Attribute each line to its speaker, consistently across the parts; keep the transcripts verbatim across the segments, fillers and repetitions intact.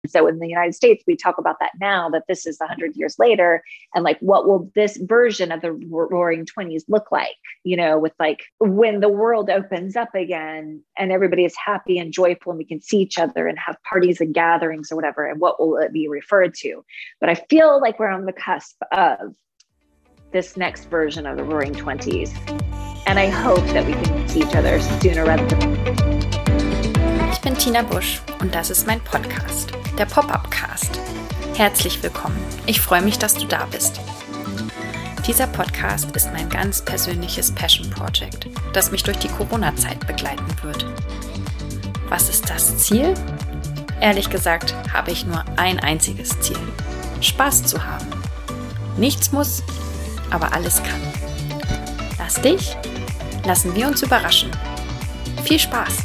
Speaker 1: So in the United States, we talk about that now, that this is a hundred years later. And like, what will this version of the roaring twenties look like, you know, with like when the world opens up again and everybody is happy and joyful and we can see each other and have parties and gatherings or whatever, and what will it be referred to? But I feel like we're on the cusp of this next version of the roaring twenties. And I hope that we can see each other sooner rather than.
Speaker 2: Ich bin Tina Busch und das ist mein Podcast, der Pop-Up-Cast. Herzlich willkommen. Ich freue mich, dass du da bist. Dieser Podcast ist mein ganz persönliches Passion-Project, das mich durch die Corona-Zeit begleiten wird. Was ist das Ziel? Ehrlich gesagt habe ich nur ein einziges Ziel: Spaß zu haben. Nichts muss, aber alles kann. Lass dich, lassen wir uns überraschen. Viel Spaß!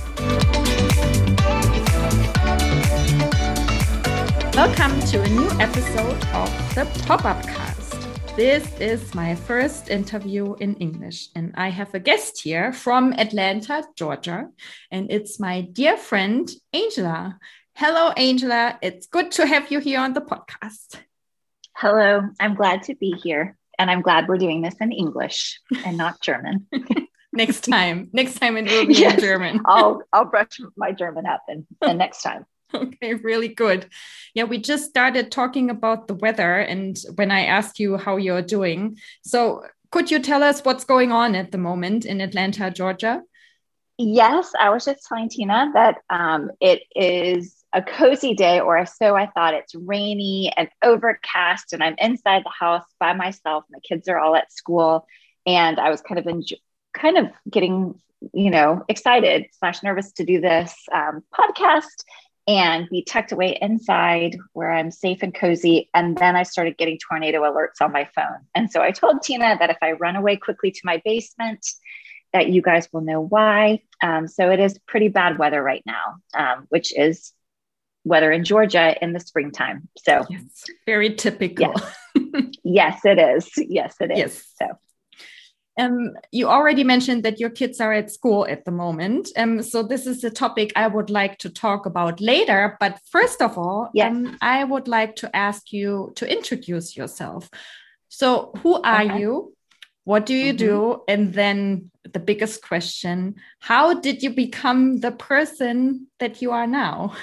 Speaker 2: Welcome to a new episode of the Pop-Up Cast. This is my first interview in English, and I have a guest here from Atlanta, Georgia, and it's my dear friend, Angela. Hello, Angela. It's good to have you here on the podcast.
Speaker 1: Hello. I'm glad to be here, and I'm glad we're doing this in English and not German.
Speaker 2: Next time. Next time it will be yes. in German.
Speaker 1: I'll I'll brush my German up and, and next time.
Speaker 2: Okay, really good. Yeah, we just started talking about the weather and when I asked you how you're doing. So could you tell us what's going on at the moment in Atlanta, Georgia?
Speaker 1: Yes, I was just telling Tina that um, it is a cozy day, or so I thought. It's rainy and overcast, and I'm inside the house by myself. My kids are all at school, and I was kind of enjoy- kind of getting, you know, excited slash nervous to do this um, podcast and be tucked away inside where I'm safe and cozy. And then I started getting tornado alerts on my phone. And so I told Tina that if I run away quickly to my basement, that you guys will know why. Um, so it is pretty bad weather right now, um, which is weather in Georgia in the springtime. So
Speaker 2: yes, very typical.
Speaker 1: Yes, yes it is. Yes, it is.
Speaker 2: Yes.
Speaker 1: So.
Speaker 2: Um, you already mentioned that your kids are at school at the moment. Um, so this is a topic I would like to talk about later. But first of all,
Speaker 1: yes.
Speaker 2: um, I would like to ask you to introduce yourself. So who are okay. you? What do you mm-hmm. do? And then the biggest question, how did you become the person that you are now?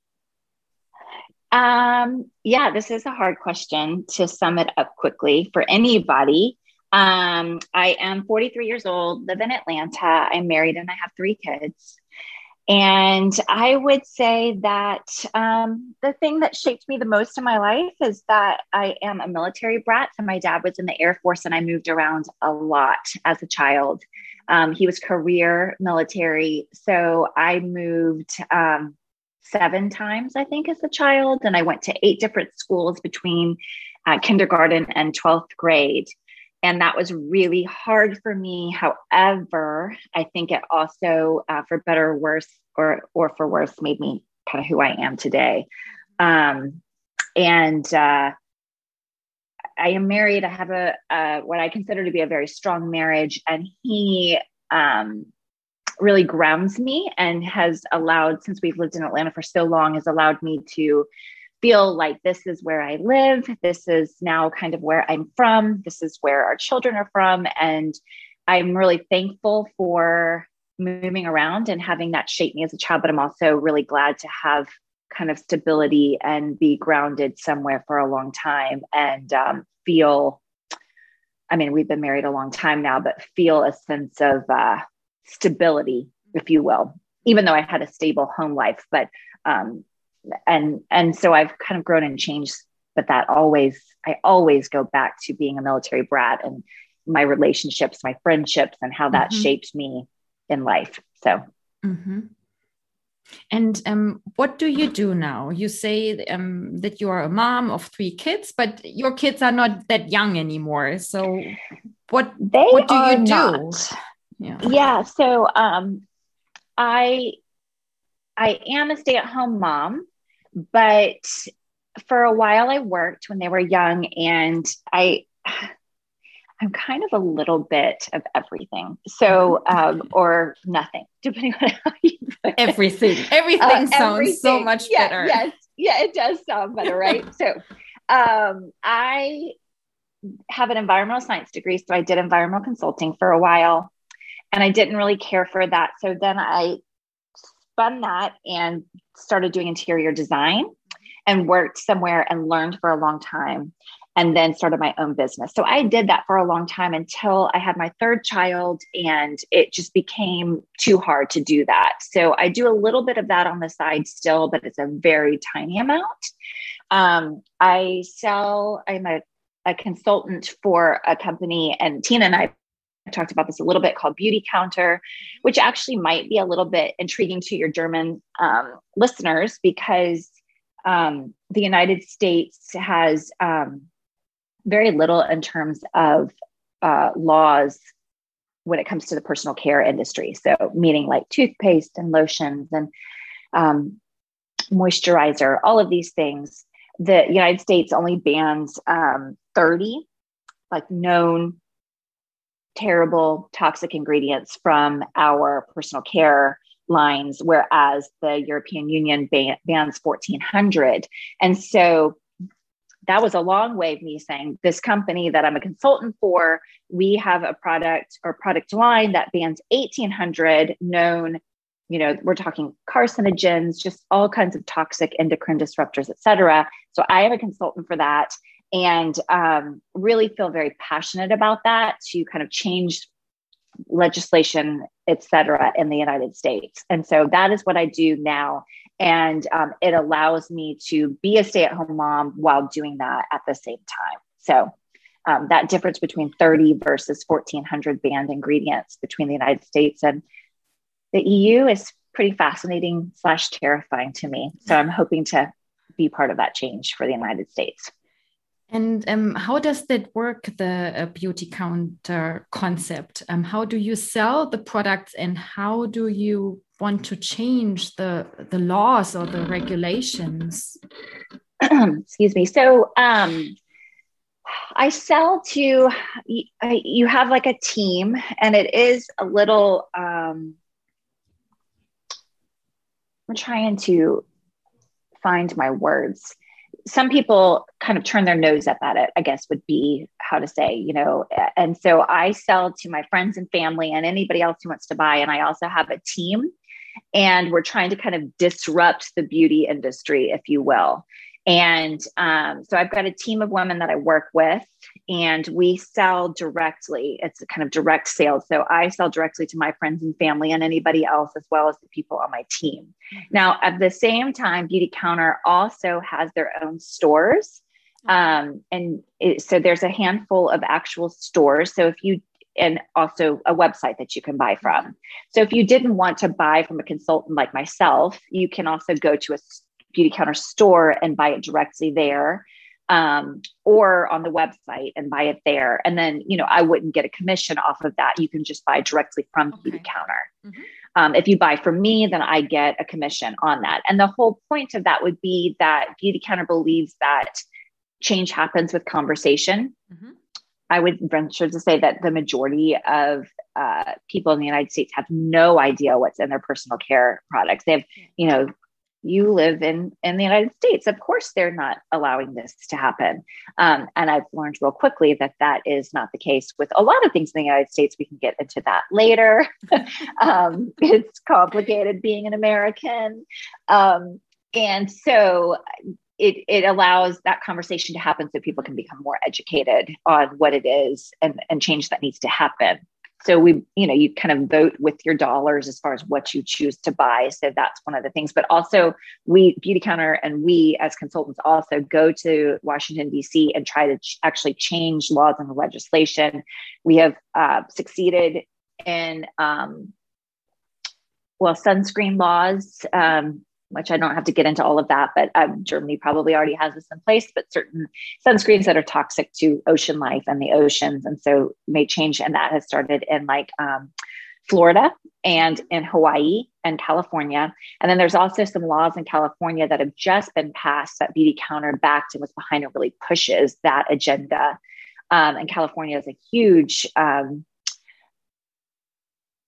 Speaker 1: Um, yeah, this is a hard question to sum it up quickly for anybody. Um, I am forty-three years old, live in Atlanta. I'm married and I have three kids. And I would say that um, the thing that shaped me the most in my life is that I am a military brat. So my dad was in the Air Force and I moved around a lot as a child. Um, he was career military. So I moved um, seven times, I think, as a child. And I went to eight different schools between uh, kindergarten and twelfth grade. And that was really hard for me. However, I think it also, uh, for better or worse, or or for worse, made me kind of who I am today. Um, and uh, I am married. I have a uh, what I consider to be a very strong marriage, and he um, really grounds me and has allowed, since we've lived in Atlanta for so long, has allowed me to feel like this is where I live. This is now kind of where I'm from. This is where our children are from. And I'm really thankful for moving around and having that shape me as a child, but I'm also really glad to have kind of stability and be grounded somewhere for a long time and um, feel, I mean, we've been married a long time now, but feel a sense of uh, stability, if you will, even though I had a stable home life, but um, And and so I've kind of grown and changed, but that always, I always go back to being a military brat and my relationships, my friendships, and how that mm-hmm. shaped me in life. So.
Speaker 2: Mm-hmm. And um, what do you do now? You say um, that you are a mom of three kids, but your kids are not that young anymore. So what,
Speaker 1: they
Speaker 2: what do you do?
Speaker 1: Not. Yeah. yeah. So um, I, I am a stay-at-home mom. But for a while I worked when they were young, and I, I'm kind of a little bit of everything. So, um, or nothing, depending on how you put it.
Speaker 2: Everything. Everything uh, sounds everything. so much
Speaker 1: yeah,
Speaker 2: better.
Speaker 1: Yes. Yeah, it does sound better, right? So um, I have an environmental science degree. So I did environmental consulting for a while and I didn't really care for that. So then I spun that and started doing interior design and worked somewhere and learned for a long time and then started my own business. So I did that for a long time until I had my third child and it just became too hard to do that. So I do a little bit of that on the side still, but it's a very tiny amount. Um, I sell, I'm a, a consultant for a company, and Tina and I talked about this a little bit, called Beautycounter, which actually might be a little bit intriguing to your German um, listeners because um, the United States has um, very little in terms of uh, laws when it comes to the personal care industry. So meaning like toothpaste and lotions and um, moisturizer, all of these things. The United States only bans um, thirty like known terrible toxic ingredients from our personal care lines, whereas the European Union ban- bans fourteen hundred. And so that was a long way of me saying, this company that I'm a consultant for, we have a product or product line that bans eighteen hundred known, you know, we're talking carcinogens, just all kinds of toxic endocrine disruptors, et cetera. So I am a consultant for that and um, really feel very passionate about that to kind of change legislation, et cetera, in the United States. And so that is what I do now. And um, it allows me to be a stay-at-home mom while doing that at the same time. So um, that difference between thirty versus fourteen hundred banned ingredients between the United States and the E U is pretty fascinating slash terrifying to me. So I'm hoping to be part of that change for the United States.
Speaker 2: And um, how does that work, the uh, Beautycounter concept? Um, how do you sell the products and how do you want to change the, the laws or the regulations?
Speaker 1: Excuse me. So um, I sell to, you have like a team and it is a little, um, I'm trying to find my words. Some people kind of turn their nose up at it, I guess would be how to say, you know, and so I sell to my friends and family and anybody else who wants to buy. And I also have a team and we're trying to kind of disrupt the beauty industry, if you will. And um, so I've got a team of women that I work with and we sell directly. It's a kind of direct sales. So I sell directly to my friends and family and anybody else, as well as the people on my team. Now, at the same time, Beautycounter also has their own stores. Um, and it, so there's a handful of actual stores. So if you, and also a website that you can buy from. So if you didn't want to buy from a consultant like myself, you can also go to a Beautycounter store and buy it directly there, um, or on the website and buy it there. And then, you know, I wouldn't get a commission off of that. You can just buy directly from okay. Beautycounter. Mm-hmm. Um, if you buy from me, then I get a commission on that. And the whole point of that would be that Beautycounter believes that change happens with conversation. Mm-hmm. I would venture to say that the majority of uh, people in the United States have no idea what's in their personal care products. They have, you know, you live in, in the United States. Of course, they're not allowing this to happen. Um, and I've learned real quickly that that is not the case with a lot of things in the United States. We can get into that later. um, it's complicated being an American. Um, and so it, it allows that conversation to happen so people can become more educated on what it is and, and change that needs to happen. So we, you know, you kind of vote with your dollars as far as what you choose to buy. So that's one of the things. But also we, Beautycounter, and we as consultants also go to Washington, D C and try to ch- actually change laws and legislation. We have uh, succeeded in, um, well, sunscreen laws, um, which I don't have to get into all of that, but um, Germany probably already has this in place, but certain sunscreens that are toxic to ocean life and the oceans. And so may change. And that has started in like um, Florida and in Hawaii and California. And then there's also some laws in California that have just been passed that Beautycounter backed and was behind and really pushes that agenda. Um, and California is a huge, um,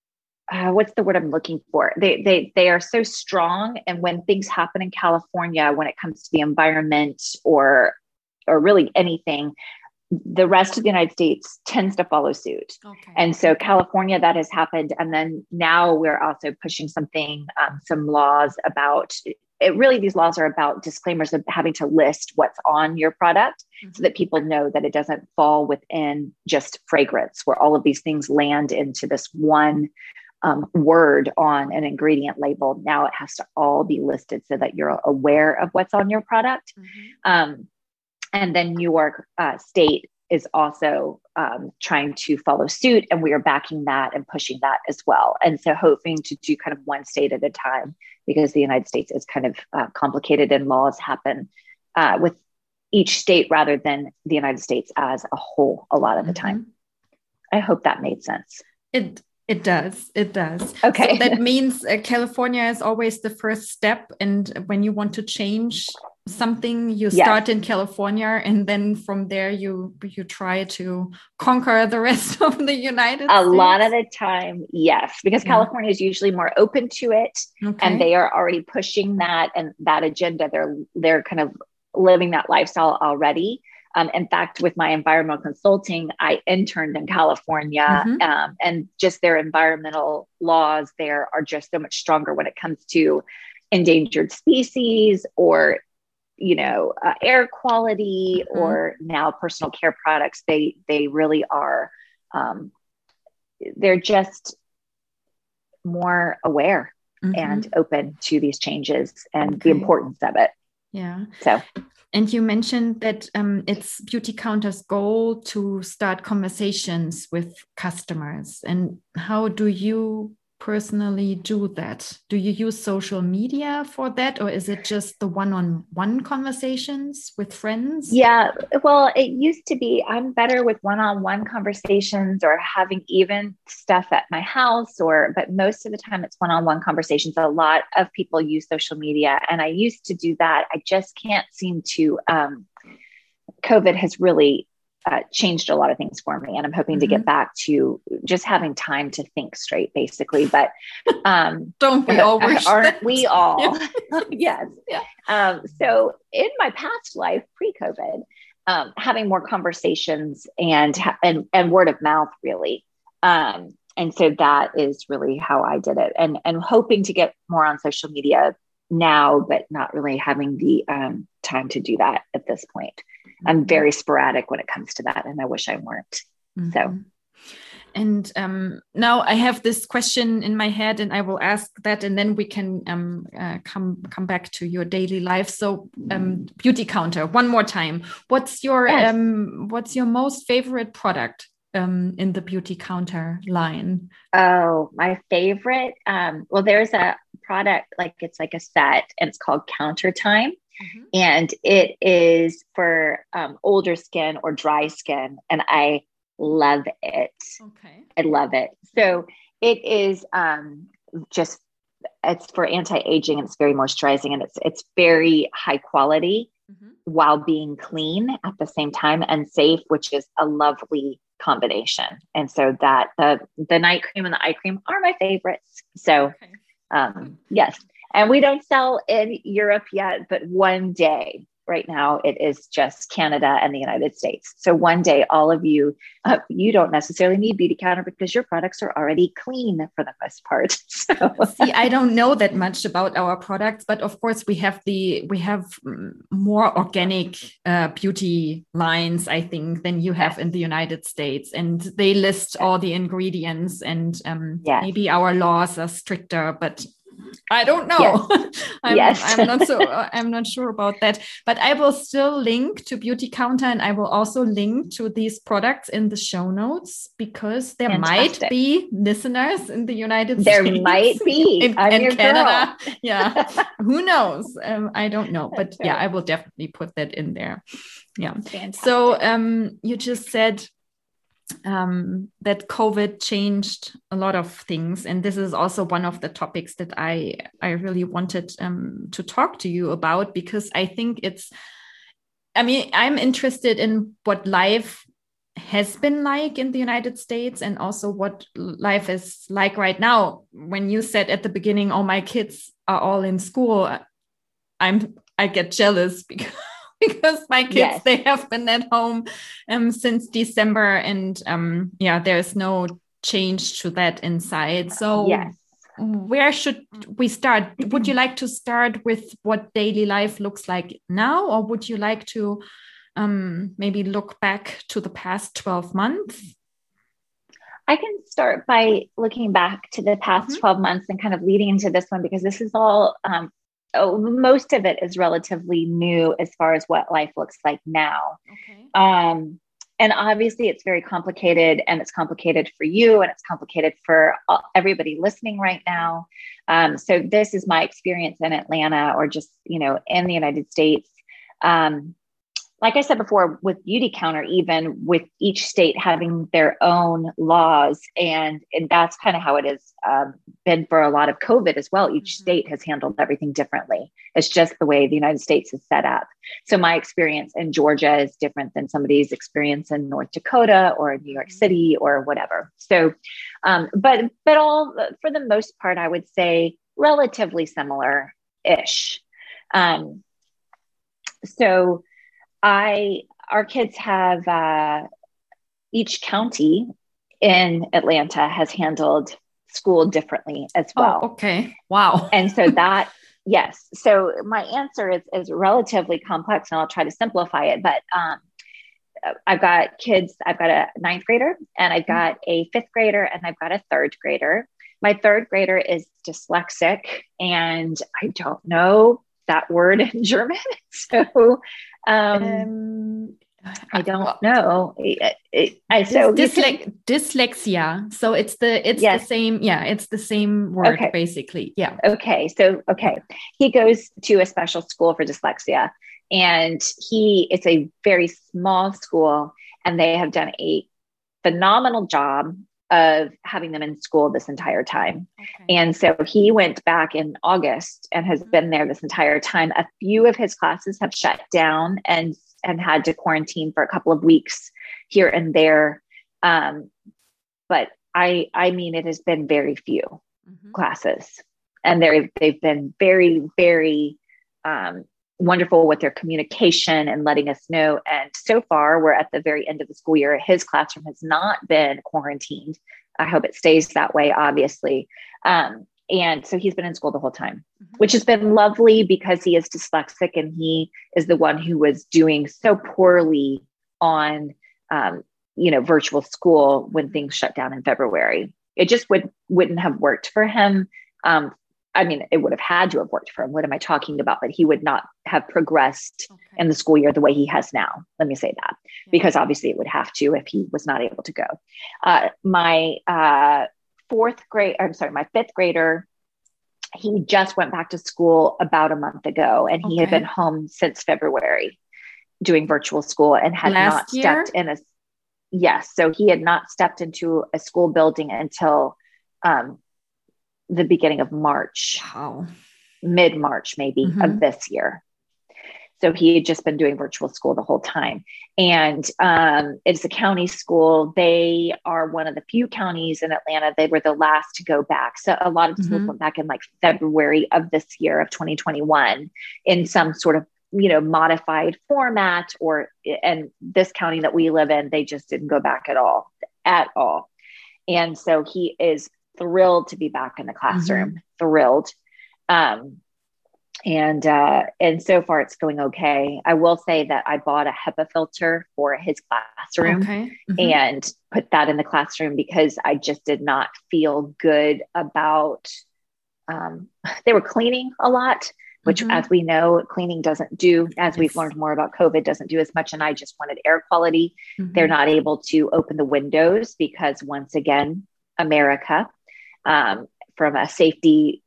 Speaker 1: uh, what's the word I'm looking for? They, they, they are so strong. And when things happen in California, when it comes to the environment or, or really anything, the rest of the United States tends to follow suit. Okay. And so California, that has happened. And then now we're also pushing something, um, some laws about it. Really, these laws are about disclaimers of having to list what's on your product mm-hmm. so that people know that it doesn't fall within just fragrance, where all of these things land into this one um, word on an ingredient label. Now it has to all be listed so that you're aware of what's on your product. Mm-hmm. Um, And then New York uh, State is also um, trying to follow suit, and we are backing that and pushing that as well. And so hoping to do kind of one state at a time, because the United States is kind of uh, complicated and laws happen uh, with each state rather than the United States as a whole a lot of the time. Mm-hmm. I hope that made sense.
Speaker 2: It It does. It does.
Speaker 1: Okay.
Speaker 2: So that means uh, California is always the first step. And when you want to change something, you start yes. in California, and then from there you you try to conquer the rest of the United
Speaker 1: a
Speaker 2: States.
Speaker 1: A lot of the time, yes, because yeah. California is usually more open to it, okay. and they are already pushing that and that agenda. They're they're kind of living that lifestyle already. Um, in fact, with my environmental consulting, I interned in California, mm-hmm. um, and just their environmental laws there are just so much stronger when it comes to endangered species or, you know, uh, air quality mm-hmm. or now personal care products. They they really are. Um, they're just more aware mm-hmm. and open to these changes and okay. the importance of it.
Speaker 2: Yeah.
Speaker 1: So.
Speaker 2: And you mentioned that um, it's Beautycounter's goal to start conversations with customers. And how do you personally do that? Do you use social media for that, or is it just the one-on-one conversations with friends?
Speaker 1: Yeah, well, it used to be I'm better with one-on-one conversations or having even stuff at my house, or but most of the time it's one-on-one conversations. A lot of people use social media, and I used to do that. I just can't seem to. Um, COVID has really Uh, changed a lot of things for me. And I'm hoping mm-hmm. to get back to just having time to think straight, basically. But um,
Speaker 2: don't we all wish
Speaker 1: aren't we all?
Speaker 2: Yeah.
Speaker 1: Yes. Yeah. Um, so in my past life, pre-COVID, um, having more conversations and, and, and word of mouth, really. Um, and so that is really how I did it, and, and hoping to get more on social media now, but not really having the um, time to do that at this point. I'm very sporadic when it comes to that, and I wish I weren't. Mm-hmm. So,
Speaker 2: and um, now I have this question in my head, and I will ask that, and then we can um, uh, come come back to your daily life. So, um, Beautycounter, one more time. What's your yes. um, what's your most favorite product um, in the Beautycounter line?
Speaker 1: Oh, my favorite. Um, well, there's a product like it's like a set, and it's called Counter Time. Mm-hmm. And it is for um, older skin or dry skin. And I love it. Okay. I love it. So it is um, just, it's for anti-aging, and it's very moisturizing, and it's, it's very high quality mm-hmm. while being clean at the same time and safe, which is a lovely combination. And so that the, the night cream and the eye cream are my favorites. So okay. um, yes. And we don't sell in Europe yet, but one day, right now, it is just Canada and the United States. So one day, all of you, uh, you don't necessarily need Beautycounter because your products are already clean for the most part. So.
Speaker 2: See, I don't know that much about our products, but of course we have the we have more organic uh, beauty lines, I think, than you have yes. in the United States, and they list yes. all the ingredients, and um, yes. maybe our laws are stricter, but I don't know. Yes. I'm,
Speaker 1: yes.
Speaker 2: I'm not so. I'm not sure about that. But I will still link to Beautycounter, and I will also link to these products in the show notes, because there Fantastic. might be listeners in the United
Speaker 1: there
Speaker 2: States.
Speaker 1: There might be.
Speaker 2: in,
Speaker 1: I'm
Speaker 2: in
Speaker 1: your
Speaker 2: Canada.
Speaker 1: Girl.
Speaker 2: Yeah. Who knows? Um, I don't know. But yeah, I will definitely put that in there. Yeah.
Speaker 1: Fantastic.
Speaker 2: So um, you just said. Um, that COVID changed a lot of things, and this is also one of the topics that I I really wanted um, to talk to you about, because I think it's I mean I'm interested in what life
Speaker 3: has been like in the United States, and also what life is like right now. When you said at the beginning, "Oh, my kids are all in school," I'm I get jealous because because my kids, yes. they have been at home um, since December, and um, yeah, there's no change to that inside. So
Speaker 1: yes.
Speaker 3: Where should we start? Would you like to start with what daily life looks like now, or would you like to um, maybe look back to the past twelve months?
Speaker 1: I can start by looking back to the past mm-hmm. twelve months and kind of leading into this one, because this is all, um, oh, most of it is relatively new as far as what life looks like now.
Speaker 3: Okay.
Speaker 1: Um, And obviously it's very complicated, and it's complicated for you, and it's complicated for everybody listening right now. Um, so this is my experience in Atlanta, or just, you know, in the United States. Um, like I said before, with Beautycounter, even with each state having their own laws, and, and that's kind of how it has um, been for a lot of COVID as well. Each mm-hmm. state has handled everything differently. It's just the way the United States is set up. So my experience in Georgia is different than somebody's experience in North Dakota or New York City or whatever. So, um, but, but all for the most part, I would say relatively similar-ish. Um, so I, our kids have, uh, each county in Atlanta has handled school differently as well.
Speaker 3: Oh, okay. Wow.
Speaker 1: And so that, yes. So my answer is, is relatively complex, and I'll try to simplify it, but, um, I've got kids, I've got a ninth grader, and I've got a fifth grader, and I've got a third grader. My third grader is dyslexic, and I don't know that word in German. So, um, um I don't know. It, it, I, so
Speaker 3: Dysle- can, dyslexia. So it's the, it's yes. the same. Yeah. It's the same word okay. basically. Yeah.
Speaker 1: Okay. So, okay. He goes to a special school for dyslexia, and he, it's a very small school, and they have done a phenomenal job of having them in school this entire time. Okay. And so he went back in August and has mm-hmm. been there this entire time. A few of his classes have shut down and and had to quarantine for a couple of weeks here and there. Um, but I, I mean, it has been very few mm-hmm. classes, and they're, they've been very, very um, wonderful with their communication and letting us know. And so far, we're at the very end of the school year. His classroom has not been quarantined. I hope it stays that way, obviously. Um, And so he's been in school the whole time, mm-hmm. which has been lovely, because he is dyslexic, and he is the one who was doing so poorly on, um, you know, virtual school when things shut down in February. It just would, wouldn't have worked for him. Um, I mean, it would have had to have worked for him. What am I talking about? But he would not have progressed okay. in the school year the way he has now. Let me say that, yeah. because obviously it would have to if he was not able to go. Uh, my, uh, fourth grade, I'm sorry, my fifth grader, he just went back to school about a month ago, and he okay. had been home since February doing virtual school, and had
Speaker 3: Last
Speaker 1: not
Speaker 3: year?
Speaker 1: stepped in a, yes. So he had not stepped into a school building until um, the beginning of March,
Speaker 3: wow.
Speaker 1: mid-March maybe mm-hmm. of this year. So he had just been doing virtual school the whole time. And um, it's a county school. They are one of the few counties in Atlanta. They were the last to go back. So a lot of schools mm-hmm. went back in like February of this year of twenty twenty-one in some sort of, you know, modified format, or, and this county that we live in, they just didn't go back at all, at all. And so he is thrilled to be back in the classroom, mm-hmm. thrilled. Um, And, uh, and so far it's going okay. I will say that I bought a HEPA filter for his classroom
Speaker 3: okay. mm-hmm.
Speaker 1: and put that in the classroom, because I just did not feel good about, um, they were cleaning a lot, which mm-hmm. as we know, cleaning doesn't do, as yes. we've learned more about COVID, doesn't do as much. And I just wanted air quality. Mm-hmm. They're not able to open the windows because, once again, America, um, from a safety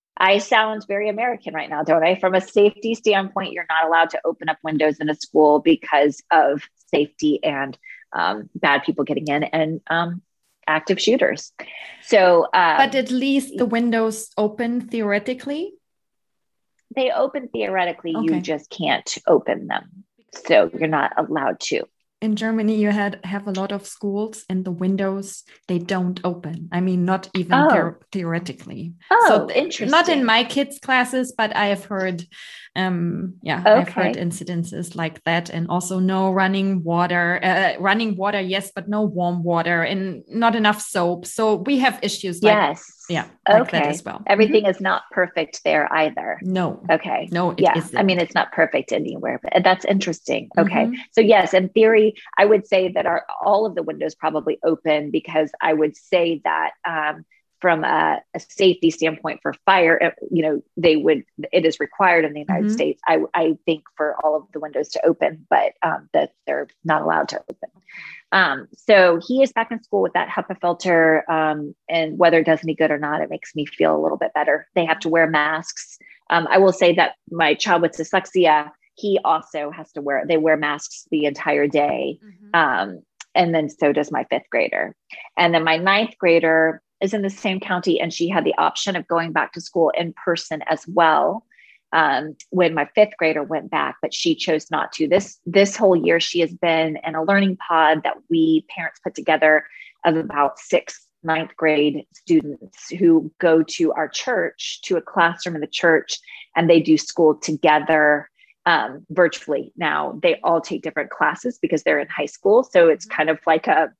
Speaker 1: I sound very American right now, don't I? From a safety standpoint, you're not allowed to open up windows in a school because of safety and um, bad people getting in, and um, active shooters. So, um,
Speaker 3: but at least the windows open theoretically.
Speaker 1: They open theoretically.
Speaker 3: Okay.
Speaker 1: You just can't open them, so you're not allowed to.
Speaker 3: in Germany, you had have a lot of schools and the windows, they don't open. I mean, not even
Speaker 1: Oh.
Speaker 3: theor- theoretically.
Speaker 1: Oh,
Speaker 3: so th-
Speaker 1: interesting.
Speaker 3: not in my kids' classes, but I have heard, um, yeah,
Speaker 1: Okay.
Speaker 3: I've heard incidences like that. And also no running water, uh, running water, yes, but no warm water and not enough soap. So we have issues like,
Speaker 1: Yes.
Speaker 3: yeah, like
Speaker 1: Okay.
Speaker 3: that as well.
Speaker 1: Everything
Speaker 3: Mhm.
Speaker 1: is not perfect there either.
Speaker 3: No.
Speaker 1: Okay.
Speaker 3: No, it
Speaker 1: yeah.
Speaker 3: isn't.
Speaker 1: I mean, it's not perfect anywhere, but that's interesting. Okay.
Speaker 3: Mhm.
Speaker 1: So yes, in theory, I would say that our, all of the windows probably open, because I would say that, um, from a, a safety standpoint for fire, uh, you know, they would, it is required in the United
Speaker 3: Mhm.
Speaker 1: States, I, I think, for all of the windows to open, but um, that they're not allowed to open. Um, so he is back in school with that HEPA filter, um, and whether it does any good or not, it makes me feel a little bit better. They have to wear masks. Um, I will say that my child with dyslexia, he also has to wear, they wear masks the entire day.
Speaker 3: Mhm.
Speaker 1: Um, and then so does my fifth grader. And then my ninth grader is in the same county, and she had the option of going back to school in person as well. Um, when my fifth grader went back, but she chose not to. This this whole year, she has been in a learning pod that we parents put together of about six ninth grade students who go to our church, to a classroom in the church, and they do school together, um, virtually. Now they all take different classes because they're in high school, so it's kind of like a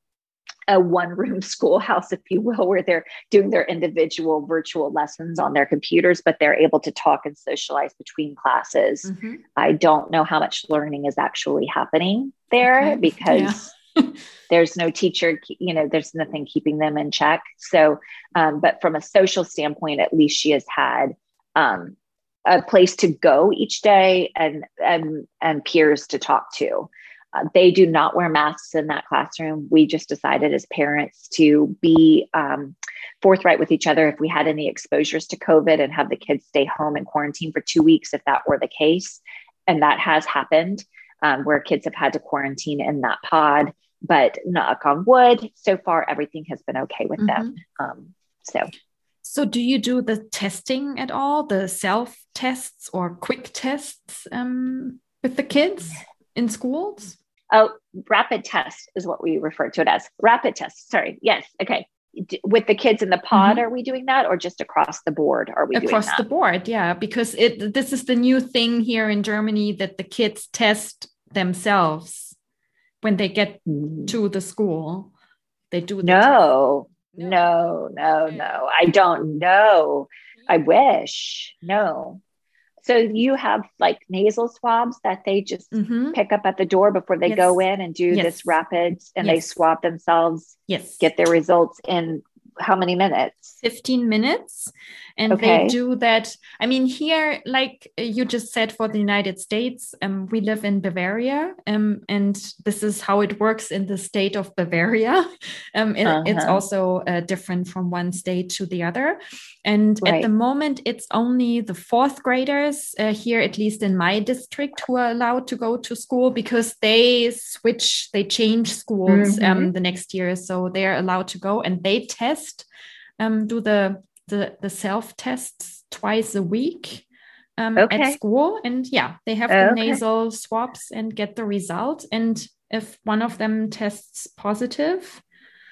Speaker 1: a one room schoolhouse, if you will, where they're doing their individual virtual lessons on their computers, but they're able to talk and socialize between classes.
Speaker 3: Mm-hmm.
Speaker 1: I don't know how much learning is actually happening there, okay. because yeah. there's no teacher, you know, there's nothing keeping them in check. So, um, but from a social standpoint, at least she has had, um, a place to go each day and, and, and peers to talk to. Uh, they do not wear masks in that classroom. We just decided as parents to be um, forthright with each other if we had any exposures to COVID, and have the kids stay home and quarantine for two weeks if that were the case. And that has happened, um, where kids have had to quarantine in that pod. But knock on wood, so far everything has been okay with mm-hmm. them. Um, so.
Speaker 3: So do you do the testing at all, the self-tests or quick tests um, with the kids in schools?
Speaker 1: Oh, rapid test is what we refer to it as. Rapid test. Sorry. Yes. Okay. D- with the kids in the pod, mm-hmm. are we doing that, or just across the board? Are we
Speaker 3: across
Speaker 1: doing that?
Speaker 3: the board? Yeah, because it this is the new thing here in Germany, that the kids test themselves when they get mm-hmm. to the school. They do. The
Speaker 1: no, no, no, no, no. I don't know. I wish. No. So you have like nasal swabs that they just mm-hmm. pick up at the door before they yes. go in and do yes. this rapid, and yes. they swab themselves,
Speaker 3: yes.
Speaker 1: get their results in how many minutes?
Speaker 3: fifteen minutes. And okay. they do that. I mean, here, like you just said, for the United States, um, we live in Bavaria, um, and this is how it works in the state of Bavaria. Um, it, uh-huh. It's also uh, different from one state to the other. And right. at the moment, it's only the fourth graders uh, here, at least in my district, who are allowed to go to school, because they switch, they change schools mm-hmm. um, the next year. So they're allowed to go, and they test, um, do the, the, the self-tests twice a week um, okay. at school. And yeah, they have the okay. nasal swabs and get the result. And if one of them tests positive,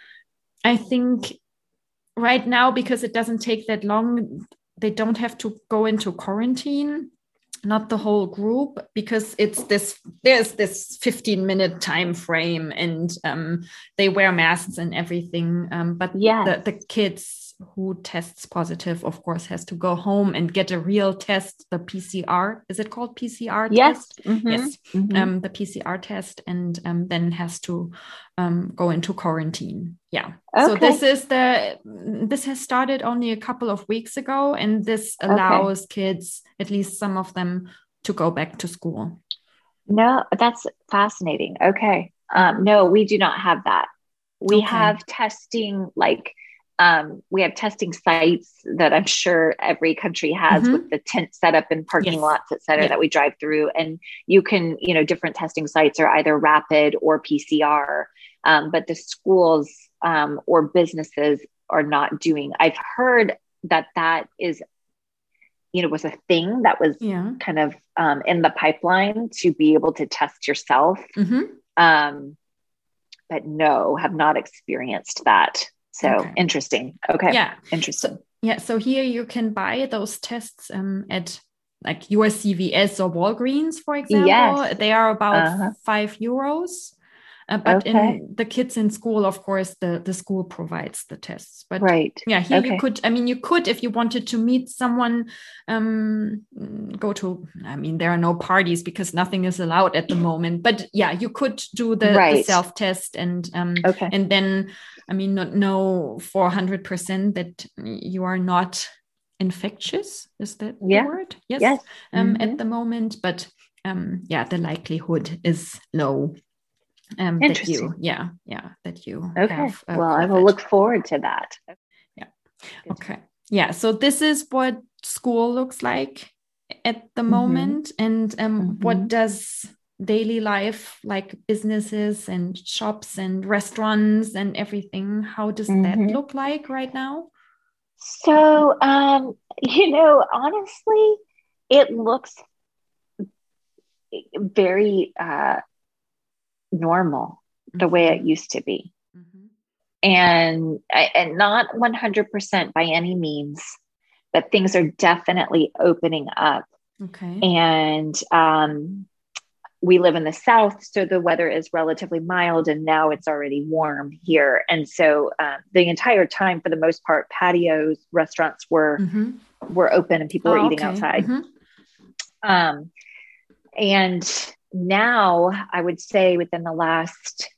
Speaker 3: I think right now, because it doesn't take that long, they don't have to go into quarantine, not the whole group, because it's this, there's this fifteen minute time frame, and um, they wear masks and everything. Um, but yes. the, the kids who tests positive, of course, has to go home and get a real test, the P C R. Is it called P C R
Speaker 1: yes.
Speaker 3: test?
Speaker 1: Mm-hmm.
Speaker 3: Yes.
Speaker 1: Mm-hmm.
Speaker 3: Um, the P C R test, and um, then has to um, go into quarantine. Yeah. Okay. So this is the, this has started only a couple of weeks ago, and this allows okay. kids, at least some of them, to go back to school.
Speaker 1: No, that's fascinating. Okay. Um, no, we do not have that. We okay. have testing, like, Um, we have testing sites that I'm sure every country has mm-hmm. with the tent set up in parking yes. lots, et cetera, yeah. that we drive through. And you can, you know, different testing sites are either rapid or P C R, um, but the schools um, or businesses are not doing. I've heard that that is, you know, was a thing that was yeah. kind of um, in the pipeline to be able to test yourself.
Speaker 3: Mm-hmm.
Speaker 1: Um, but no, have not experienced that. So
Speaker 3: Okay.
Speaker 1: interesting. Okay.
Speaker 3: Yeah.
Speaker 1: Interesting.
Speaker 3: So, yeah. So here you can buy those tests um, at like your C V S or Walgreens, for example.
Speaker 1: Yes.
Speaker 3: They are about
Speaker 1: Uh-huh.
Speaker 3: five euros. Uh, but
Speaker 1: Okay.
Speaker 3: in the kids in school, of course, the, the school provides the tests. But
Speaker 1: right.
Speaker 3: yeah, here
Speaker 1: okay.
Speaker 3: you could, I mean, you could, if you wanted to meet someone, um, go to, I mean, there are no parties because nothing is allowed at the moment. But yeah, you could do the,
Speaker 1: Right.
Speaker 3: the self-test and um,
Speaker 1: okay.
Speaker 3: and then, I mean, not know for one hundred percent that you are not infectious. Is that
Speaker 1: Yeah.
Speaker 3: the word? Yes.
Speaker 1: Yes.
Speaker 3: Um,
Speaker 1: Mm-hmm.
Speaker 3: At the moment, but um, yeah, the likelihood is low. Um, that you, yeah, yeah, that you
Speaker 1: okay.
Speaker 3: have. Uh,
Speaker 1: well,
Speaker 3: COVID.
Speaker 1: I will look forward to that.
Speaker 3: Yeah. Good. Okay. Yeah. So this is what school looks like at the mm-hmm. moment, and um, mm-hmm. what does daily life, like businesses and shops and restaurants and everything, how does mm-hmm. that look like right now?
Speaker 1: So, um, you know, honestly, it looks very uh, normal, the mm-hmm. way it used to be. Mm-hmm. And, and not one hundred percent by any means, but things are definitely opening up.
Speaker 3: Okay.
Speaker 1: And um, we live in the South, so the weather is relatively mild, and now it's already warm here. And so uh, the entire time, for the most part, patios, restaurants were mm-hmm. were open and people oh, were eating okay. outside. Mm-hmm. Um, and now I would say within the last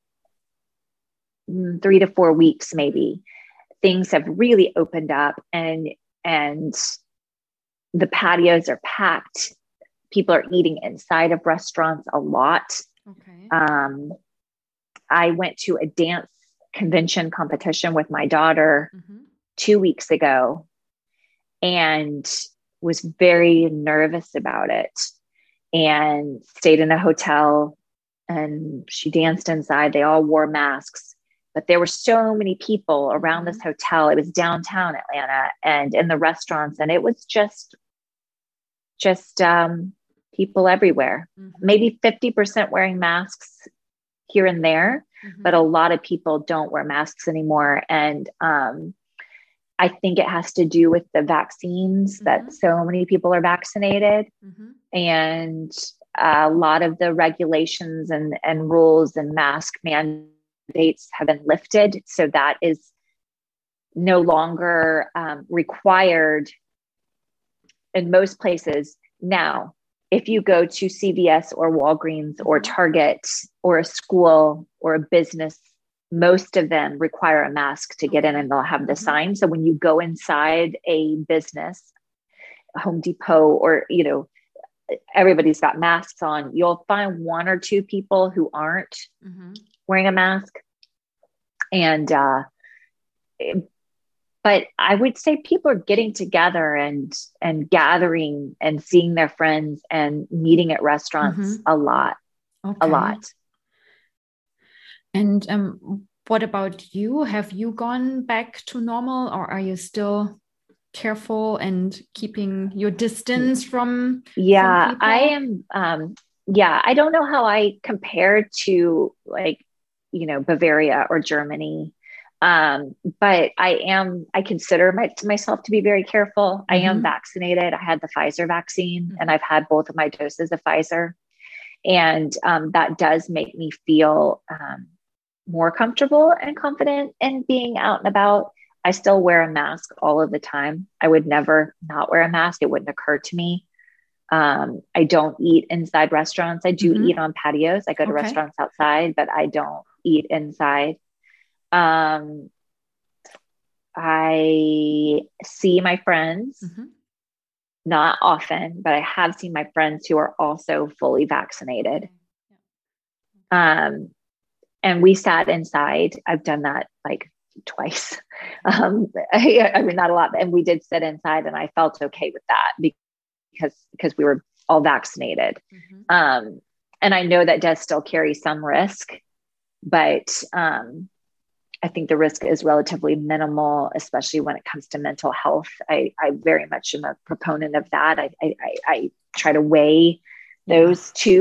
Speaker 1: three to four weeks, maybe, things have really opened up, and and the patios are packed. People are eating inside of restaurants a lot.
Speaker 3: Okay.
Speaker 1: Um, I went to a dance convention competition with my daughter mm-hmm. two weeks ago and was very nervous about it, and stayed in a hotel, and she danced inside. They all wore masks, but there were so many people around mm-hmm. this hotel. It was downtown Atlanta, and in the restaurants, and it was just, just, um, people everywhere, mm-hmm. maybe fifty percent wearing masks here and there, mm-hmm. but a lot of people don't wear masks anymore. And um, I think it has to do with the vaccines, mm-hmm. that so many people are vaccinated, mm-hmm. and a lot of the regulations and, and rules and mask mandates have been lifted. So that is no longer um, required in most places. Now, if you go to C V S or Walgreens or Target or a school or a business, most of them require a mask to get in, and they'll have the sign. So when you go inside a business, Home Depot, or, you know, everybody's got masks on, you'll find one or two people who aren't mm-hmm. wearing a mask. And, uh, but I would say people are getting together and, and gathering and seeing their friends and meeting at restaurants mm-hmm. a lot, okay. a lot.
Speaker 3: And um, what about you? Have you gone back to normal, or are you still careful and keeping your distance from?
Speaker 1: Yeah,
Speaker 3: from
Speaker 1: I am. Um, yeah, I don't know how I compare to, like, you know, Bavaria or Germany. Um, but I am, I consider my, myself to be very careful. Mm-hmm. I am vaccinated. I had the Pfizer vaccine mm-hmm. and I've had both of my doses of Pfizer. And um, that does make me feel um, more comfortable and confident in being out and about. I still wear a mask all of the time. I would never not wear a mask. It wouldn't occur to me. Um, I don't eat inside restaurants. I do mm-hmm. eat on patios. I go to okay. restaurants outside, but I don't eat inside. Um, I see my friends, mm-hmm. not often, but I have seen my friends who are also fully vaccinated. Um, and we sat inside. I've done that like twice. Um, I, I mean, not a lot, and we did sit inside, and I felt okay with that because, because we were all vaccinated. Mm-hmm. Um, and I know that does still carry some risk, but, um, I think the risk is relatively minimal, especially when it comes to mental health. I, I very much am a proponent of that. I, I, I try to weigh those yeah. two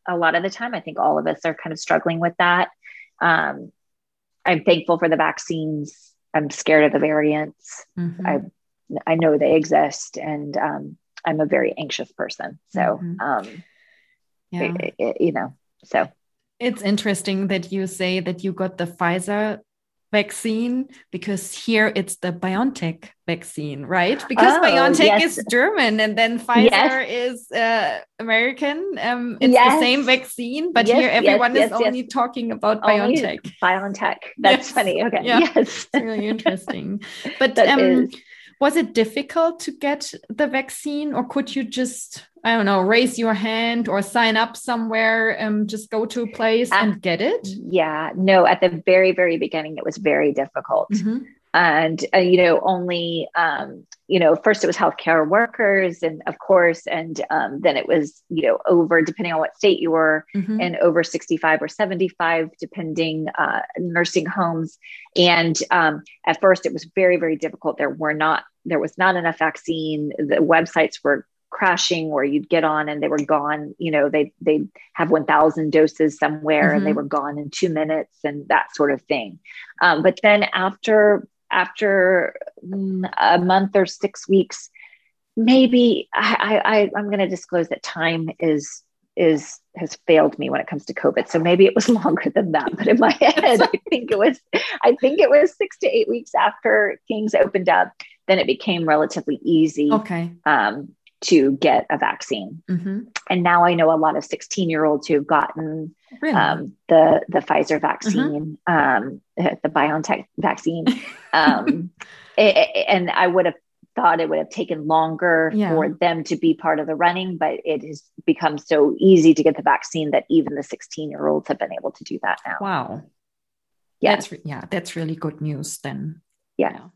Speaker 1: a lot of the time. I think all of us are kind of struggling with that. Um, I'm thankful for the vaccines. I'm scared of the variants. Mm-hmm. I I know they exist, and um, I'm a very anxious person. So, mm-hmm. um, yeah. it, it, you know, so.
Speaker 3: It's interesting that you say that you got the Pfizer vaccine, because here it's the BioNTech vaccine, right? Because oh, BioNTech yes. is German, and then Pfizer yes. is uh, American. Um, it's yes. the same vaccine, but yes, here everyone yes, is yes, only yes. talking about only BioNTech.
Speaker 1: BioNTech. That's yes. funny. Okay.
Speaker 3: Yeah.
Speaker 1: Yes.
Speaker 3: It's really interesting. But um, was it difficult to get the vaccine, or could you just, I don't know, raise your hand or sign up somewhere, um, just go to a place uh, and get it?
Speaker 1: Yeah, no, at the very, very beginning, it was very difficult. Mm-hmm. And, uh, you know, only, um, you know, first it was healthcare workers, and of course, and um, then it was, you know, over, depending on what state you were, mm-hmm. and over sixty-five or seventy-five, depending, uh, nursing homes. And um, at first it was very, very difficult. There were not, there was not enough vaccine. The websites were crashing, where you'd get on and they were gone. You know, they, they have one thousand doses somewhere, mm-hmm. and they were gone in two minutes and that sort of thing. Um, but then after, after a month or six weeks, maybe I, I, I'm going to disclose that time is, is, has failed me when it comes to COVID. So maybe it was longer than that, but in my head, I think it was, I think it was six to eight weeks after things opened up, then it became relatively easy.
Speaker 3: Okay.
Speaker 1: Um, to get a vaccine. Mm-hmm. And now I know a lot of sixteen year olds who've gotten really? um, the, the Pfizer vaccine, mm-hmm. um, the BioNTech vaccine. um, it, and I would have thought it would have taken longer yeah. for them to be part of the running, but it has become so easy to get the vaccine that even the sixteen year olds have been able to do that now.
Speaker 3: Wow.
Speaker 1: Yeah.
Speaker 3: That's, yeah, that's really good news then.
Speaker 1: Yeah. yeah.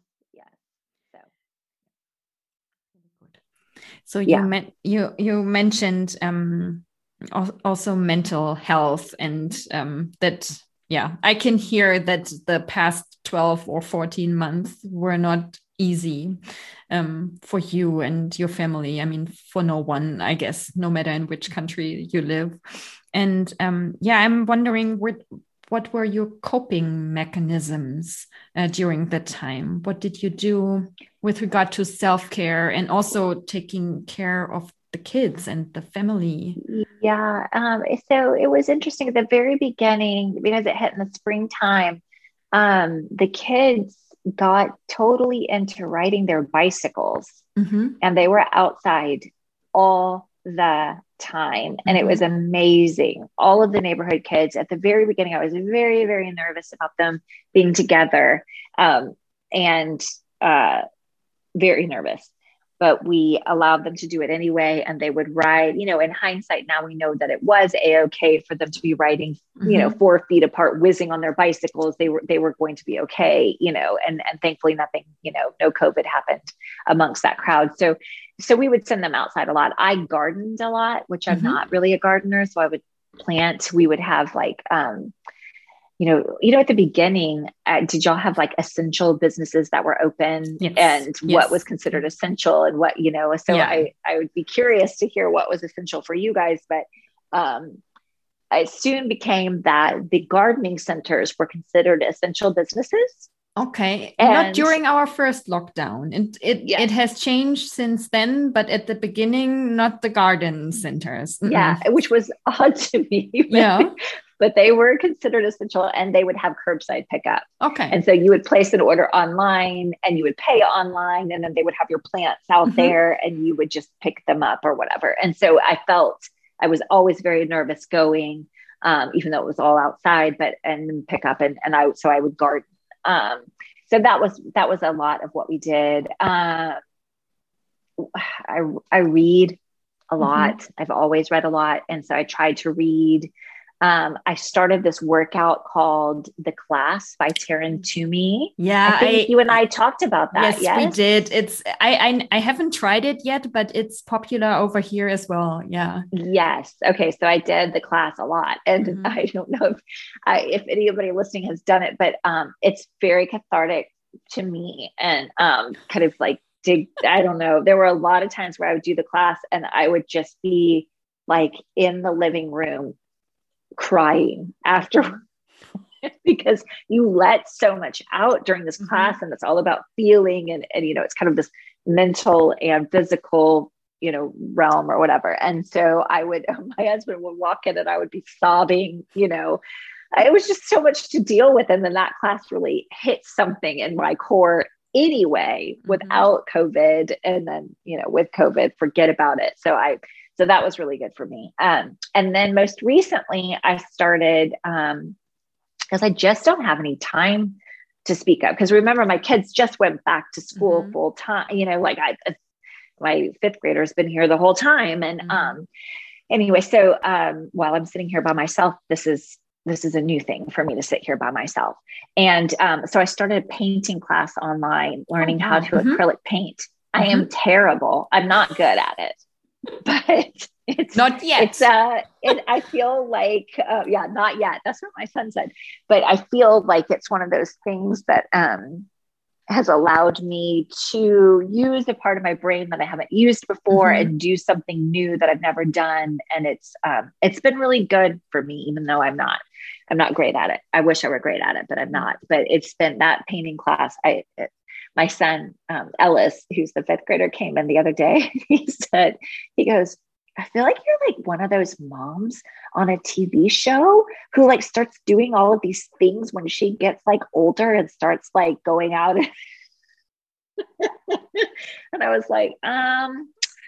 Speaker 3: So you yeah. met, you you mentioned um, also mental health, and um, that yeah, I can hear that the past twelve or fourteen months were not easy um, for you and your family. I mean, for no one, I guess, no matter in which country you live. And um, yeah, I'm wondering what what were your coping mechanisms uh, during that time? What did you do with regard to self-care and also taking care of the kids and the family?
Speaker 1: Yeah. Um, so it was interesting at the very beginning, because it hit in the springtime. Um, the kids got totally into riding their bicycles, mm-hmm. and they were outside all the time. And mm-hmm. it was amazing. All of the neighborhood kids at the very beginning, I was very, very nervous about them being together. Um, and, uh, very nervous, but we allowed them to do it anyway. And they would ride, you know, in hindsight, now we know that it was a-okay for them to be riding, mm-hmm. you know, four feet apart, whizzing on their bicycles. They were, they were going to be okay, you know, and, and thankfully nothing, you know, no COVID happened amongst that crowd. So, so we would send them outside a lot. I gardened a lot, which I'm mm-hmm. not really a gardener. So I would plant, we would have like, um, you know, you know, at the beginning, uh, did y'all have like essential businesses that were open, yes. and yes. what was considered essential and what, you know, so yeah. I, I would be curious to hear what was essential for you guys, but um, it soon became that the gardening centers were considered essential businesses.
Speaker 3: Okay. And not during our first lockdown. It it, yeah. it has changed since then, but at the beginning, not the garden centers. Mm-mm.
Speaker 1: Yeah, which was odd to me.
Speaker 3: Yeah.
Speaker 1: But they were considered essential, and they would have curbside pickup.
Speaker 3: Okay.
Speaker 1: And so you would place an order online and you would pay online, and then they would have your plants out mm-hmm. there and you would just pick them up or whatever. And so I felt I was always very nervous going, um, even though it was all outside, but, and pick up and, and I, so I would garden. Um, so that was, that was a lot of what we did. Uh, I, I read a lot. Mm-hmm. I've always read a lot. And so I tried to read. Um, I started this workout called The Class by Taryn Toomey.
Speaker 3: Yeah.
Speaker 1: I think I, you and I talked about that.
Speaker 3: Yes, yes, we did. It's, I, I, I haven't tried it yet, but it's popular over here as well. Yeah.
Speaker 1: Yes. Okay. So I did The Class a lot, and mm-hmm. I don't know if I, if anybody listening has done it, but, um, it's very cathartic to me, and, um, kind of like dig, I don't know. There were a lot of times where I would do The Class and I would just be like in the living room crying after because you let so much out during this
Speaker 3: Mhm.
Speaker 1: class, and it's all about feeling and, and, you know, it's kind of this mental and physical, you know, realm or whatever. And so I would, my husband would walk in and I would be sobbing, you know, it was just so much to deal with. And then that class really hit something in my core anyway,
Speaker 3: Mhm.
Speaker 1: without COVID. And then, you know, with COVID, forget about it. So I, so that was really good for me. Um, and then most recently I started, um, because I just don't have any time to speak up. Because remember, my kids just went back to school
Speaker 3: Mhm.
Speaker 1: full time. You know, like I, my fifth grader has been here the whole time. And
Speaker 3: Mhm.
Speaker 1: um, anyway, so um, while I'm sitting here by myself, this is this is a new thing for me to sit here by myself. And um, so I started a painting class online, learning
Speaker 3: Oh,
Speaker 1: how
Speaker 3: wow.
Speaker 1: to
Speaker 3: Mhm.
Speaker 1: acrylic paint. I am terrible. I'm not good at it, but it's
Speaker 3: Not yet.
Speaker 1: It's uh, it, I feel like uh, yeah, not yet. That's what my son said. But I feel like it's one of those things that um, has allowed me to use a part of my brain that I haven't used before,
Speaker 3: Mhm.
Speaker 1: and do something new that I've never done. And it's um, it's been really good for me, even though I'm not I'm not great at it. I wish I were great at it, but I'm not. But it's been that painting class. I it, my son um, Ellis, who's the fifth grader, came in the other day. He said, he goes, I feel like you're like one of those moms on a T V show who like starts doing all of these things when she gets like older and starts like going out. And I was like, um,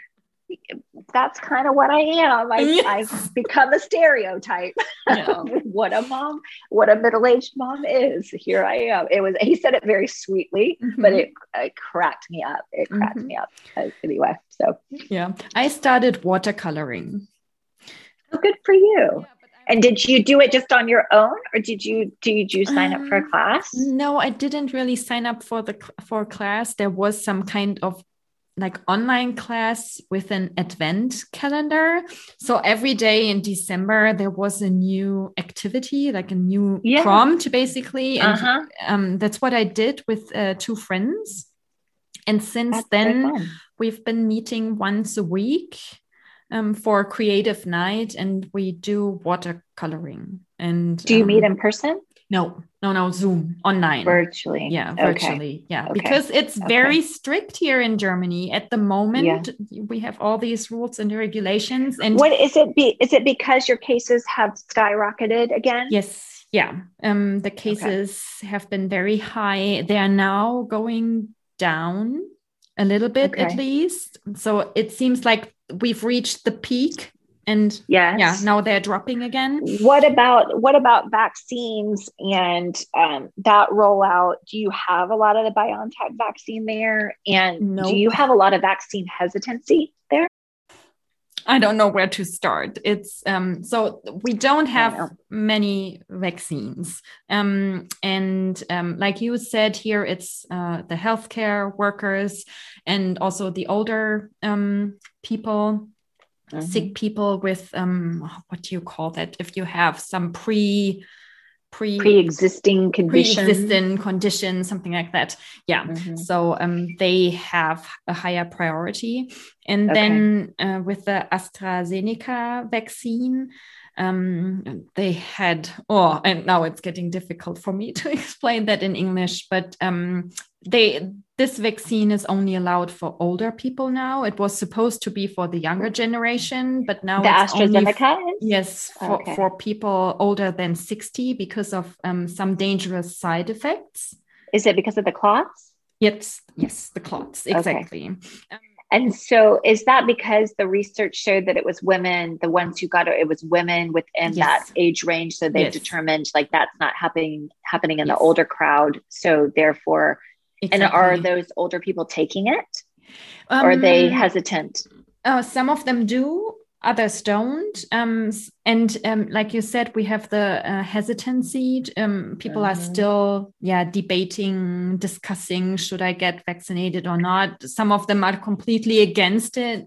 Speaker 1: that's kind of what I am. I,
Speaker 3: Yes.
Speaker 1: I've become a stereotype
Speaker 3: Yeah.
Speaker 1: of what a mom, what a middle-aged mom is. Here I am. It was, he said it very sweetly,
Speaker 3: Mhm.
Speaker 1: but it, it cracked me up. It cracked
Speaker 3: Mhm.
Speaker 1: me up uh, anyway. So
Speaker 3: Yeah. I started watercoloring.
Speaker 1: oh, good for you. And did you do it just on your own, or did you did you sign up for a
Speaker 3: Um,
Speaker 1: class?
Speaker 3: No, I didn't really sign up for the for a class. There was some kind of like online class with an advent calendar. So every day in December there was a new activity, like a new
Speaker 1: Yeah.
Speaker 3: prompt, basically, and
Speaker 1: Uh-huh.
Speaker 3: um, that's what I did with uh, two friends. And since
Speaker 1: That's so
Speaker 3: then,
Speaker 1: fun.
Speaker 3: we've been meeting once a week um, for a creative night, and we do watercoloring. And
Speaker 1: Do you
Speaker 3: um,
Speaker 1: meet in person?
Speaker 3: no, no, no, Zoom online.
Speaker 1: Virtually.
Speaker 3: Yeah,
Speaker 1: Okay.
Speaker 3: virtually. Yeah,
Speaker 1: Okay.
Speaker 3: because it's
Speaker 1: Okay.
Speaker 3: very strict here in Germany at the moment.
Speaker 1: Yeah.
Speaker 3: We have all these rules and regulations. And
Speaker 1: What is it? Be is it because your cases have skyrocketed again?
Speaker 3: yes, yeah, um, the cases have been very high. They are now going down a little bit, at
Speaker 1: Okay.
Speaker 3: least. So it seems like we've reached the peak, and
Speaker 1: Yes.
Speaker 3: yeah, now they're dropping again.
Speaker 1: What about what about vaccines and um, that rollout? Do you have a lot of the BioNTech vaccine there? And do
Speaker 3: Nope.
Speaker 1: you have a lot of vaccine hesitancy there?
Speaker 3: I don't know where to start. It's um, so we don't
Speaker 1: I
Speaker 3: have
Speaker 1: know.
Speaker 3: many vaccines, um, and um, like you said here, it's uh, the healthcare workers and also the older um, people,
Speaker 1: Mhm.
Speaker 3: sick people with um, what do you call that? If you have some pre pre
Speaker 1: Pre-existing condition.
Speaker 3: pre-existing condition, something like that. Yeah.
Speaker 1: Mhm.
Speaker 3: So um, they have a higher priority. And
Speaker 1: Okay.
Speaker 3: then uh, with the AstraZeneca vaccine, um, they had, oh, and now it's getting difficult for me to explain that in English, but um, they this vaccine is only allowed for older people now. It was supposed to be for the younger generation, but now
Speaker 1: The
Speaker 3: it's only f-
Speaker 1: AstraZeneca is?
Speaker 3: yes for,
Speaker 1: Okay.
Speaker 3: for people older than sixty because of um, some dangerous side effects.
Speaker 1: Is it because of the clots?
Speaker 3: Yes, yes, the clots, exactly. Um,
Speaker 1: And so is that because the research showed that it was women, the ones who got it, it was women within
Speaker 3: Yes.
Speaker 1: that age range. So they've
Speaker 3: Yes.
Speaker 1: determined like that's not happening, happening in
Speaker 3: Yes.
Speaker 1: the older crowd. So therefore,
Speaker 3: exactly.
Speaker 1: and are those older people taking it?
Speaker 3: Um,
Speaker 1: or are they hesitant?
Speaker 3: Uh, some of them do, others don't. Um, s- and um, like you said, we have the uh, hesitancy. Um, people are
Speaker 1: Mhm.
Speaker 3: still, yeah, debating, discussing, should I get vaccinated or not? Some of them are completely against it.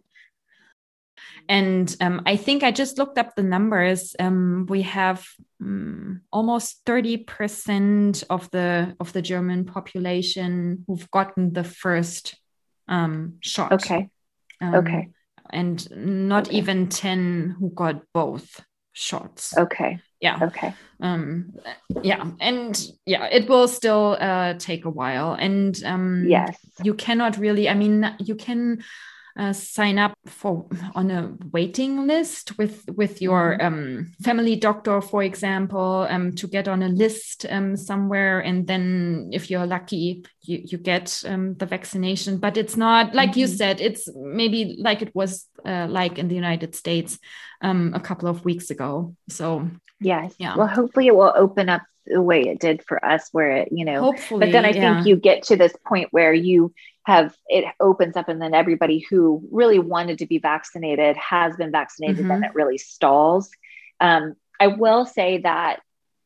Speaker 3: And um, I think I just looked up the numbers. Um, we have um, almost thirty percent of the of the German population who've gotten the first um, shot.
Speaker 1: Okay.
Speaker 3: Um,
Speaker 1: Okay.
Speaker 3: And not
Speaker 1: Okay.
Speaker 3: even ten who got both shots.
Speaker 1: Okay.
Speaker 3: Yeah.
Speaker 1: Okay.
Speaker 3: Um, yeah. And yeah, it will still uh, take a while. And um,
Speaker 1: yes,
Speaker 3: you cannot really, I mean, you can uh, sign up for on a waiting list with, with your
Speaker 1: mm-hmm.
Speaker 3: um, family doctor, for example, um, to get on a list um, somewhere. And then if you're lucky, you, you get um, the vaccination. But it's not, like mm-hmm. you said, it's maybe like it was uh, like in the United States um, a couple of weeks ago. So
Speaker 1: yes.
Speaker 3: Yeah.
Speaker 1: Well, hopefully it will open up the way it did for us, where it, you know,
Speaker 3: hopefully,
Speaker 1: but then I
Speaker 3: yeah.
Speaker 1: think you get to this point where you have, it opens up, and then everybody who really wanted to be vaccinated has been vaccinated,
Speaker 3: mm-hmm.
Speaker 1: and it really stalls. Um, I will say that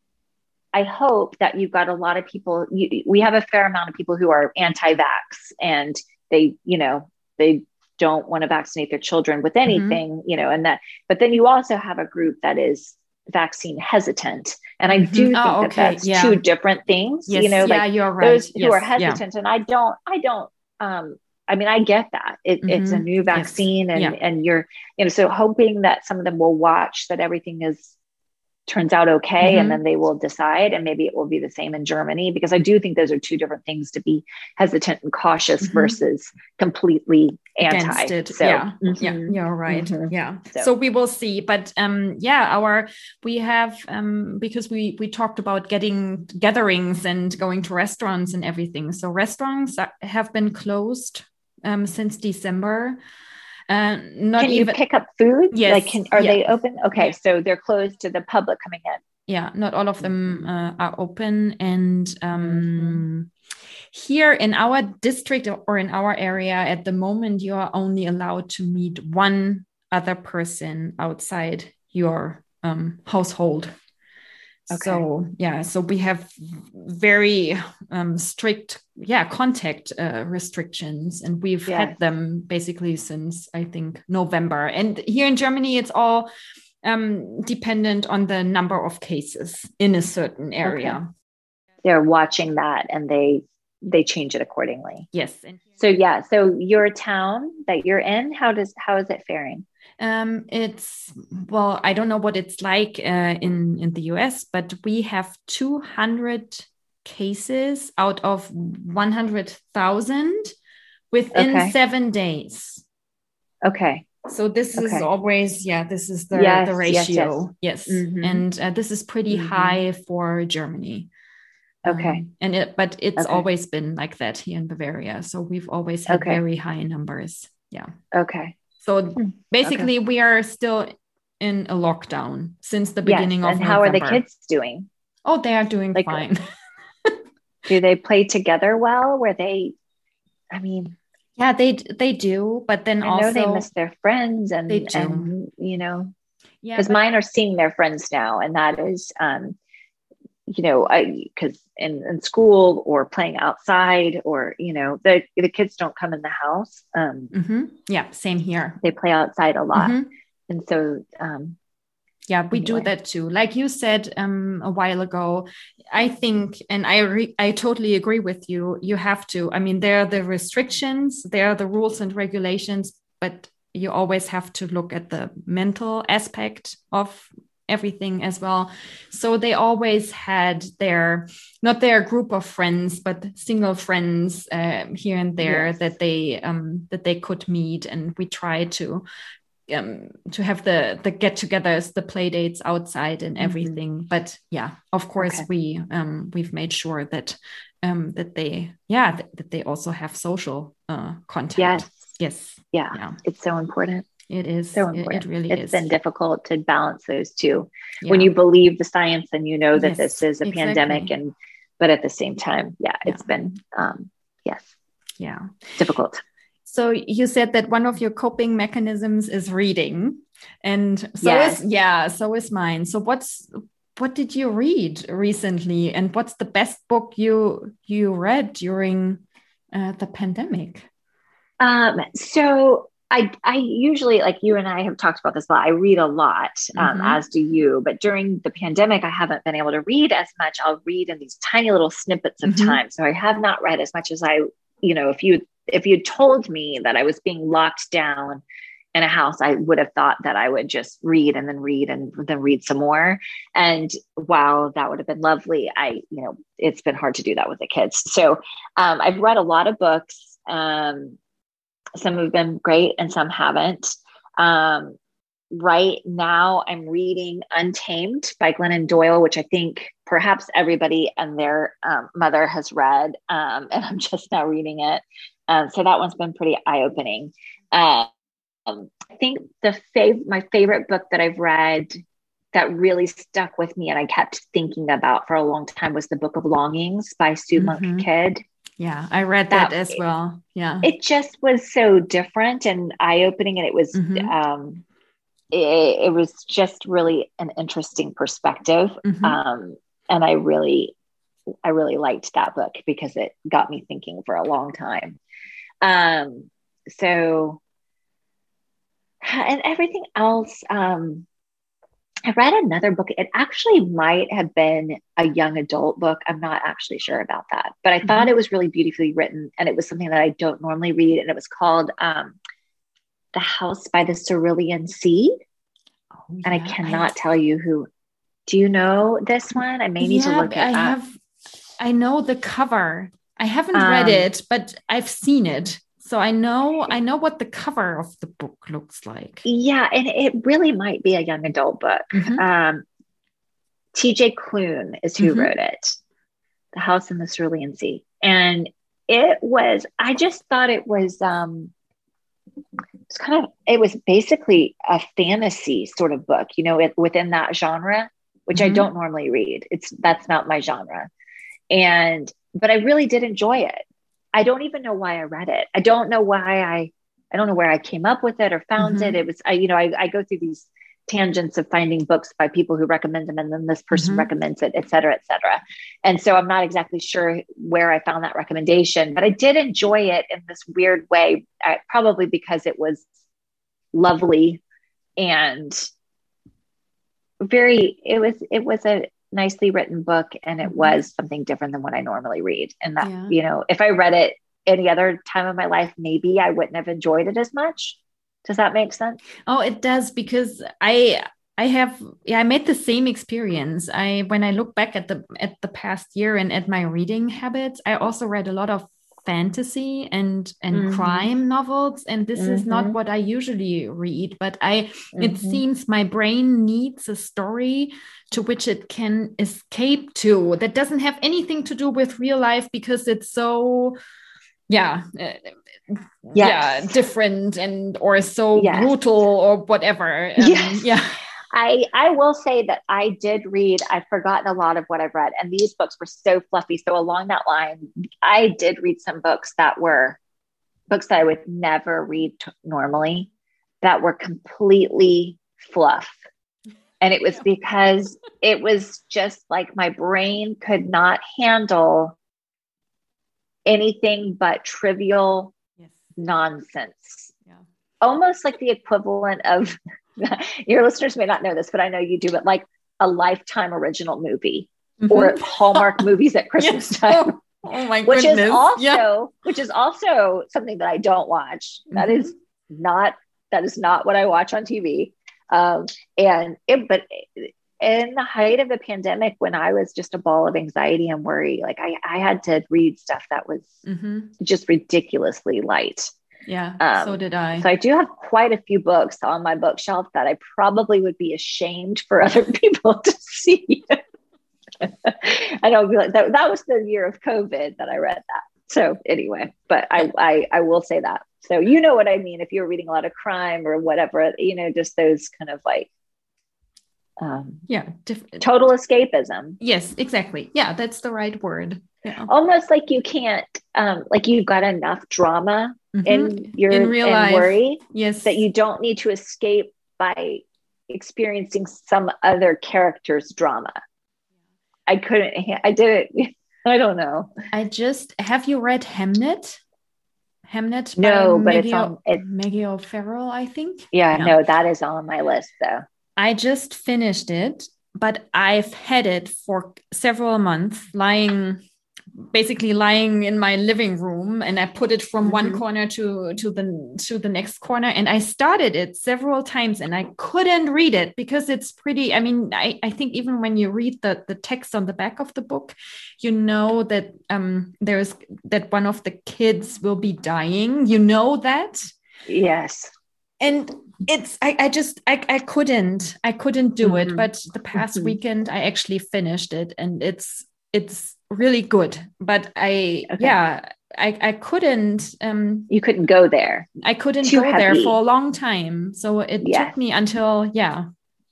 Speaker 1: I hope that you've got a lot of people, you, we have a fair amount of people who are anti-vax, and they, you know, they don't want to vaccinate their children with anything, mm-hmm. you know, and that, but then you also have a group that is vaccine hesitant. And I mm-hmm. do think
Speaker 3: oh,
Speaker 1: that
Speaker 3: okay.
Speaker 1: that's
Speaker 3: yeah.
Speaker 1: two different things,
Speaker 3: yes.
Speaker 1: you know,
Speaker 3: yeah,
Speaker 1: like
Speaker 3: you're right.
Speaker 1: those who
Speaker 3: yes.
Speaker 1: are hesitant.
Speaker 3: Yeah.
Speaker 1: And I don't, I don't, um, I mean, I get that it, mm-hmm. it's a new vaccine yes. and, yeah. and you're, you know, so hoping that some of them will watch that everything is, turns out okay. Mm-hmm. And then they will decide, and maybe it will be the same in Germany, because I do think those are two different things, to be hesitant and cautious mm-hmm. versus completely
Speaker 3: against
Speaker 1: anti.
Speaker 3: it.
Speaker 1: So,
Speaker 3: yeah.
Speaker 1: mm-hmm.
Speaker 3: Yeah. You're right. Mm-hmm. Yeah. So.
Speaker 1: So
Speaker 3: we will see, but um, yeah, our, we have, um, because we, we talked about getting gatherings and going to restaurants and everything. So restaurants are, have been closed um, since December. Uh, not
Speaker 1: can you
Speaker 3: even
Speaker 1: pick up food?
Speaker 3: Yes.
Speaker 1: Like, can, are
Speaker 3: yeah.
Speaker 1: they open? Okay.
Speaker 3: Yeah.
Speaker 1: So they're closed to the public coming in.
Speaker 3: Yeah. Not all of them uh, are open. And um, mm-hmm. here in our district or in our area at the moment, you are only allowed to meet one other person outside your um, household. Okay. So, yeah, so we have very um, strict, yeah, contact uh, restrictions, and we've yes. had them basically since, I think, November. And here in Germany, it's all um, dependent on the number of cases in a certain area.
Speaker 1: Okay. They're watching that, and they they change it accordingly.
Speaker 3: Yes.
Speaker 1: So, yeah, so your town that you're in, how does how is it faring?
Speaker 3: Um, it's, well, I don't know what it's like uh, in, in the U S, but we have two hundred cases out of one hundred thousand within okay. seven days.
Speaker 1: Okay.
Speaker 3: So this
Speaker 1: okay.
Speaker 3: is always, yeah, this is the,
Speaker 1: yes,
Speaker 3: the ratio.
Speaker 1: Yes. yes.
Speaker 3: yes.
Speaker 1: Mm-hmm.
Speaker 3: And uh, this is pretty mm-hmm. high for Germany.
Speaker 1: Okay.
Speaker 3: Um, and it, but it's
Speaker 1: okay.
Speaker 3: always been like that here in Bavaria. So we've always had
Speaker 1: okay.
Speaker 3: very high numbers. Yeah.
Speaker 1: Okay.
Speaker 3: So basically, okay. we are still in a lockdown since the beginning
Speaker 1: yes.
Speaker 3: of
Speaker 1: and how
Speaker 3: November.
Speaker 1: are the kids doing?
Speaker 3: Oh, they are doing like, fine.
Speaker 1: Do they play together well? Where they, I mean,
Speaker 3: yeah, they they do, but then
Speaker 1: I
Speaker 3: also
Speaker 1: know they miss their friends, and
Speaker 3: they do.
Speaker 1: And, you know,
Speaker 3: yeah,
Speaker 1: because mine are seeing their friends now, and that is, um, you know, I because in, in school or playing outside, or you know, the the kids don't come in the house. Um,
Speaker 3: mm-hmm. Yeah, same here.
Speaker 1: They play outside a lot,
Speaker 3: mm-hmm.
Speaker 1: and so um,
Speaker 3: yeah, we
Speaker 1: anyway.
Speaker 3: do that too. Like you said um, a while ago, I think, and I re- I totally agree with you. You have to. I mean, there are the restrictions, there are the rules and regulations, but you always have to look at the mental aspect of everything as well. So they always had their, not their group of friends, but single friends uh, here and there yes. that they um, that they could meet, and we try to um, to have the the get-togethers, the play dates outside and everything. Mm-hmm. But yeah, of course okay. we um, we've made sure that um, that they yeah that, that they also have social uh, contact.
Speaker 1: Yes.
Speaker 3: Yes.
Speaker 1: Yeah.
Speaker 3: yeah.
Speaker 1: It's so important.
Speaker 3: It is
Speaker 1: so important.
Speaker 3: It, it really
Speaker 1: it's
Speaker 3: is.
Speaker 1: It's been difficult to balance those two.
Speaker 3: Yeah.
Speaker 1: When you believe the science and you know that
Speaker 3: yes,
Speaker 1: this is a
Speaker 3: exactly.
Speaker 1: pandemic, and but at the same time, yeah,
Speaker 3: yeah.
Speaker 1: it's been um, yes,
Speaker 3: yeah,
Speaker 1: difficult.
Speaker 3: So you said that one of your coping mechanisms is reading, and so
Speaker 1: yes.
Speaker 3: is yeah, so is mine. So what's what did you read recently, and what's the best book you you read during uh, the pandemic?
Speaker 1: Um, so. I, I usually, like you and I have talked about this a lot, I read a lot, um, mm-hmm. as do you, but during the pandemic, I haven't been able to read as much. I'll read in these tiny little snippets of mm-hmm. time. So I have not read as much as I, you know, if you, if you told me that I was being locked down in a house, I would have thought that I would just read and then read and then read some more. And while that would have been lovely, I, you know, it's been hard to do that with the kids. So um, I've read a lot of books. Um, some have been great and some haven't. Um, right now I'm reading Untamed by Glennon Doyle, which I think perhaps everybody and their um, mother has read. Um, and I'm just now reading it. Um, so that one's been pretty eye-opening. Uh, Um, I think the fav- my favorite book that I've read that really stuck with me and I kept thinking about for a long time was The Book of Longings by Sue Monk
Speaker 3: Mm-hmm.
Speaker 1: Kidd.
Speaker 3: Yeah, I read that, that as well. Yeah.
Speaker 1: It just was so different and eye-opening. And it was,
Speaker 3: mm-hmm.
Speaker 1: um, it, it was just really an interesting perspective.
Speaker 3: Mm-hmm.
Speaker 1: Um, and I really, I really liked that book because it got me thinking for a long time. Um, so And everything else, um, I read another book. It actually might have been a young adult book. I'm not actually sure about that, but I mm-hmm. thought it was really beautifully written. And it was something that I don't normally read. And it was called um, The House by the Cerulean Sea. Oh, yeah, and I cannot I... tell you who. Do you know this one? I may need
Speaker 3: yeah,
Speaker 1: to look it
Speaker 3: I
Speaker 1: up.
Speaker 3: have. I know the cover. I haven't um, read it, but I've seen it. So I know, I know what the cover of the book looks like.
Speaker 1: Yeah. And it really might be a young adult book. Mm-hmm. Um, T J Klune is who mm-hmm. wrote it, The House in the Cerulean Sea. And it was, I just thought it was, um, it's kind of, it was basically a fantasy sort of book, you know, it, within that genre, which mm-hmm. I don't normally read. It's, that's not my genre. And, but I really did enjoy it. I don't even know why I read it. I don't know why I, I don't know where I came up with it or found mm-hmm. it. It was, I, you know, I, I go through these tangents of finding books by people who recommend them and then this person mm-hmm. recommends it, et cetera, et cetera. And so I'm not exactly sure where I found that recommendation, but I did enjoy it in this weird way, I, probably because it was lovely and very, it was, it was a nicely written book and it was something different than what I normally read. And that, yeah. you know, if I read it any other time of my life, maybe I wouldn't have enjoyed it as much. Does that make sense?
Speaker 3: Oh, it does, because I, I have, yeah, I made the same experience. I, when I look back at the, at the past year and at my reading habits, I also read a lot of fantasy and and mm-hmm. crime novels, and this mm-hmm. is not what I usually read, but I mm-hmm. it seems my brain needs a story to which it can escape to that doesn't have anything to do with real life, because it's so yeah uh, yes. yeah different and or so yes. brutal or whatever. Um,
Speaker 1: yes.
Speaker 3: yeah
Speaker 1: I, I will say that I did read, I've forgotten a lot of what I've read, and these books were so fluffy. So along that line, I did read some books that were books that I would never read t- normally, that were completely fluff. And it was because it was just like my brain could not handle anything but trivial yes. nonsense. Yeah. Almost like the equivalent of, your listeners may not know this, but I know you do, but like a Lifetime original movie mm-hmm. or Hallmark movies at Christmas yes. time.
Speaker 3: Oh my
Speaker 1: which
Speaker 3: goodness.
Speaker 1: is also,
Speaker 3: yeah.
Speaker 1: which is also something that I don't watch. Mm-hmm. That is not, that is not what I watch on T V. Um, and it, but in the height of the pandemic, when I was just a ball of anxiety and worry, like I, I had to read stuff that was mm-hmm. just ridiculously light.
Speaker 3: Yeah, um, so did I.
Speaker 1: So I do have quite a few books on my bookshelf that I probably would be ashamed for other people to see. I don't be like that. That was the year of COVID that I read that. So anyway, but I, I, I will say that. So you know what I mean? If you're reading a lot of crime or whatever, you know, just those kind of like, um,
Speaker 3: yeah, diff-
Speaker 1: total escapism.
Speaker 3: Yes, exactly. Yeah, that's the right word. Yeah.
Speaker 1: Almost like you can't, um, like you've got enough drama mm-hmm. in your
Speaker 3: in real
Speaker 1: in
Speaker 3: life,
Speaker 1: worry,
Speaker 3: yes,
Speaker 1: that you don't need to escape by experiencing some other character's drama. I couldn't. I did it. I don't know.
Speaker 3: I just have you read Hamnet? Hamnet?
Speaker 1: No, but
Speaker 3: Maggie
Speaker 1: it's on it,
Speaker 3: Maggie O'Farrell, I think.
Speaker 1: Yeah, yeah, no, that is on my list though.
Speaker 3: I just finished it, but I've had it for several months lying basically lying in my living room, and I put it from
Speaker 1: Mm-hmm.
Speaker 3: one corner to to the to the next corner, and I started it several times and I couldn't read it because it's pretty. I mean, I, I think even when you read the the text on the back of the book, you know that um there's that one of the kids will be dying. You know that.
Speaker 1: Yes.
Speaker 3: And it's I, I just I, I couldn't I couldn't do
Speaker 1: Mm-hmm.
Speaker 3: it. But the past
Speaker 1: Mm-hmm.
Speaker 3: weekend I actually finished it, and it's it's really good. But I
Speaker 1: Okay.
Speaker 3: yeah I I couldn't um
Speaker 1: You couldn't go there.
Speaker 3: I couldn't
Speaker 1: Too
Speaker 3: go there
Speaker 1: heavy.
Speaker 3: for a long time. So it
Speaker 1: Yes.
Speaker 3: took me until yeah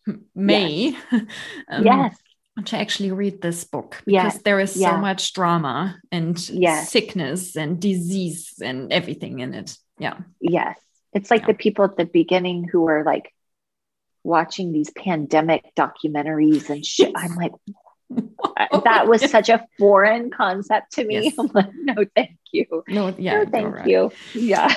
Speaker 3: May um,
Speaker 1: Yes.
Speaker 3: to actually read this book, because
Speaker 1: Yes.
Speaker 3: there is so
Speaker 1: Yeah.
Speaker 3: much drama and
Speaker 1: Yes.
Speaker 3: sickness and disease and everything in it. Yeah.
Speaker 1: Yes. It's like
Speaker 3: Yeah.
Speaker 1: the people at the beginning who were like watching these pandemic documentaries and shit. I'm like,
Speaker 3: Oh,
Speaker 1: that was
Speaker 3: yes.
Speaker 1: such a foreign concept to me.
Speaker 3: Yes.
Speaker 1: I'm like, no, thank you.
Speaker 3: No, yeah,
Speaker 1: No,
Speaker 3: you're
Speaker 1: thank
Speaker 3: right.
Speaker 1: you. Yeah.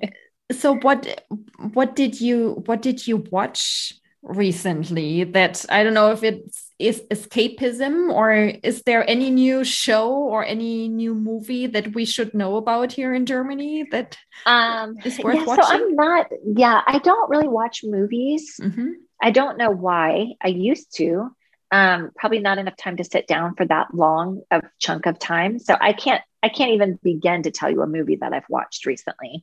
Speaker 3: So what what did you what did you watch recently that, I don't know if it's is escapism, or is there any new show or any new movie that we should know about here in Germany that
Speaker 1: Um,
Speaker 3: is worth
Speaker 1: yeah, so
Speaker 3: watching?
Speaker 1: I'm not, yeah, I don't really watch movies.
Speaker 3: Mm-hmm.
Speaker 1: I don't know why. I used to. Um, probably not enough time to sit down for that long of chunk of time. So I can't, I can't even begin to tell you a movie that I've watched recently.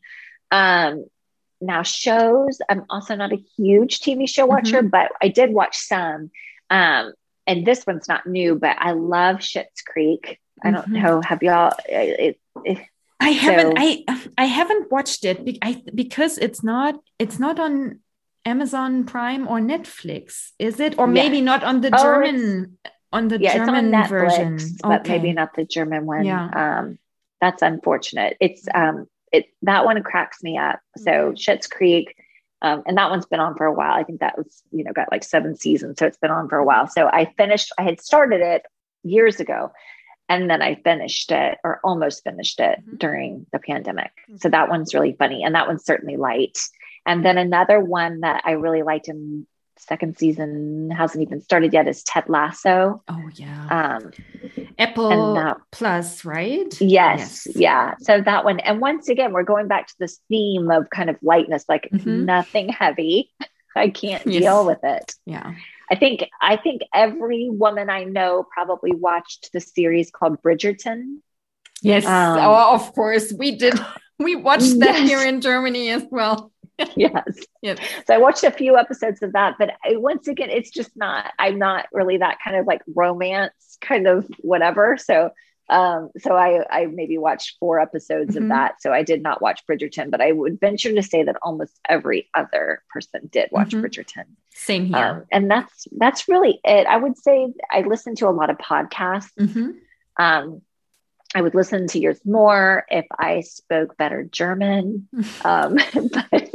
Speaker 1: Um, now shows, I'm also not a huge T V show watcher,
Speaker 3: Mm-hmm.
Speaker 1: but I did watch some. Um, and this one's not new, but I love Schitt's Creek. I don't
Speaker 3: Mhm.
Speaker 1: know. Have y'all? It, it,
Speaker 3: I haven't
Speaker 1: So-
Speaker 3: I I haven't watched it be- I, because it's not it's not on Amazon Prime or Netflix, is it? Or maybe
Speaker 1: Yes.
Speaker 3: not on the
Speaker 1: Oh,
Speaker 3: German on the
Speaker 1: yeah,
Speaker 3: German
Speaker 1: it's on Netflix,
Speaker 3: version.
Speaker 1: but
Speaker 3: Okay.
Speaker 1: maybe not the German one.
Speaker 3: Yeah.
Speaker 1: Um, that's unfortunate. It's um, it that one cracks me up. So Schitt's Creek, um, and that one's been on for a while. I think that was, you know, got like seven seasons, so it's been on for a while. So I finished. I had started it years ago, and then I finished it, or almost finished it,
Speaker 3: Mhm.
Speaker 1: during the pandemic.
Speaker 3: Mhm.
Speaker 1: So that one's really funny, and that one's certainly light. And then another one that I really liked, in second season hasn't even started yet, is Ted Lasso.
Speaker 3: Oh yeah.
Speaker 1: Um,
Speaker 3: Apple
Speaker 1: and that-
Speaker 3: Plus, right?
Speaker 1: yes, yeah. So that one, and once again, we're going back to this theme of kind of lightness, like
Speaker 3: Mhm.
Speaker 1: nothing heavy. I can't
Speaker 3: Yes.
Speaker 1: deal with it.
Speaker 3: Yeah.
Speaker 1: I think I think every woman I know probably watched the series called Bridgerton.
Speaker 3: Yes.
Speaker 1: Um,
Speaker 3: oh, of course we did. We watched that
Speaker 1: Yes.
Speaker 3: here in Germany as well.
Speaker 1: Yes.
Speaker 3: Yes.
Speaker 1: So I watched a few episodes of that, but I, once again, it's just not, I'm not really that kind of like romance kind of whatever. So, um, so I, I maybe watched four episodes
Speaker 3: Mhm.
Speaker 1: of that. So I did not watch Bridgerton, but I would venture to say that almost every other person did watch
Speaker 3: Mhm.
Speaker 1: Bridgerton.
Speaker 3: Same here.
Speaker 1: Um, and that's, that's really it. I would say I listen to a lot of podcasts.
Speaker 3: hmm
Speaker 1: Um, I would listen to yours more if I spoke better German. Um, but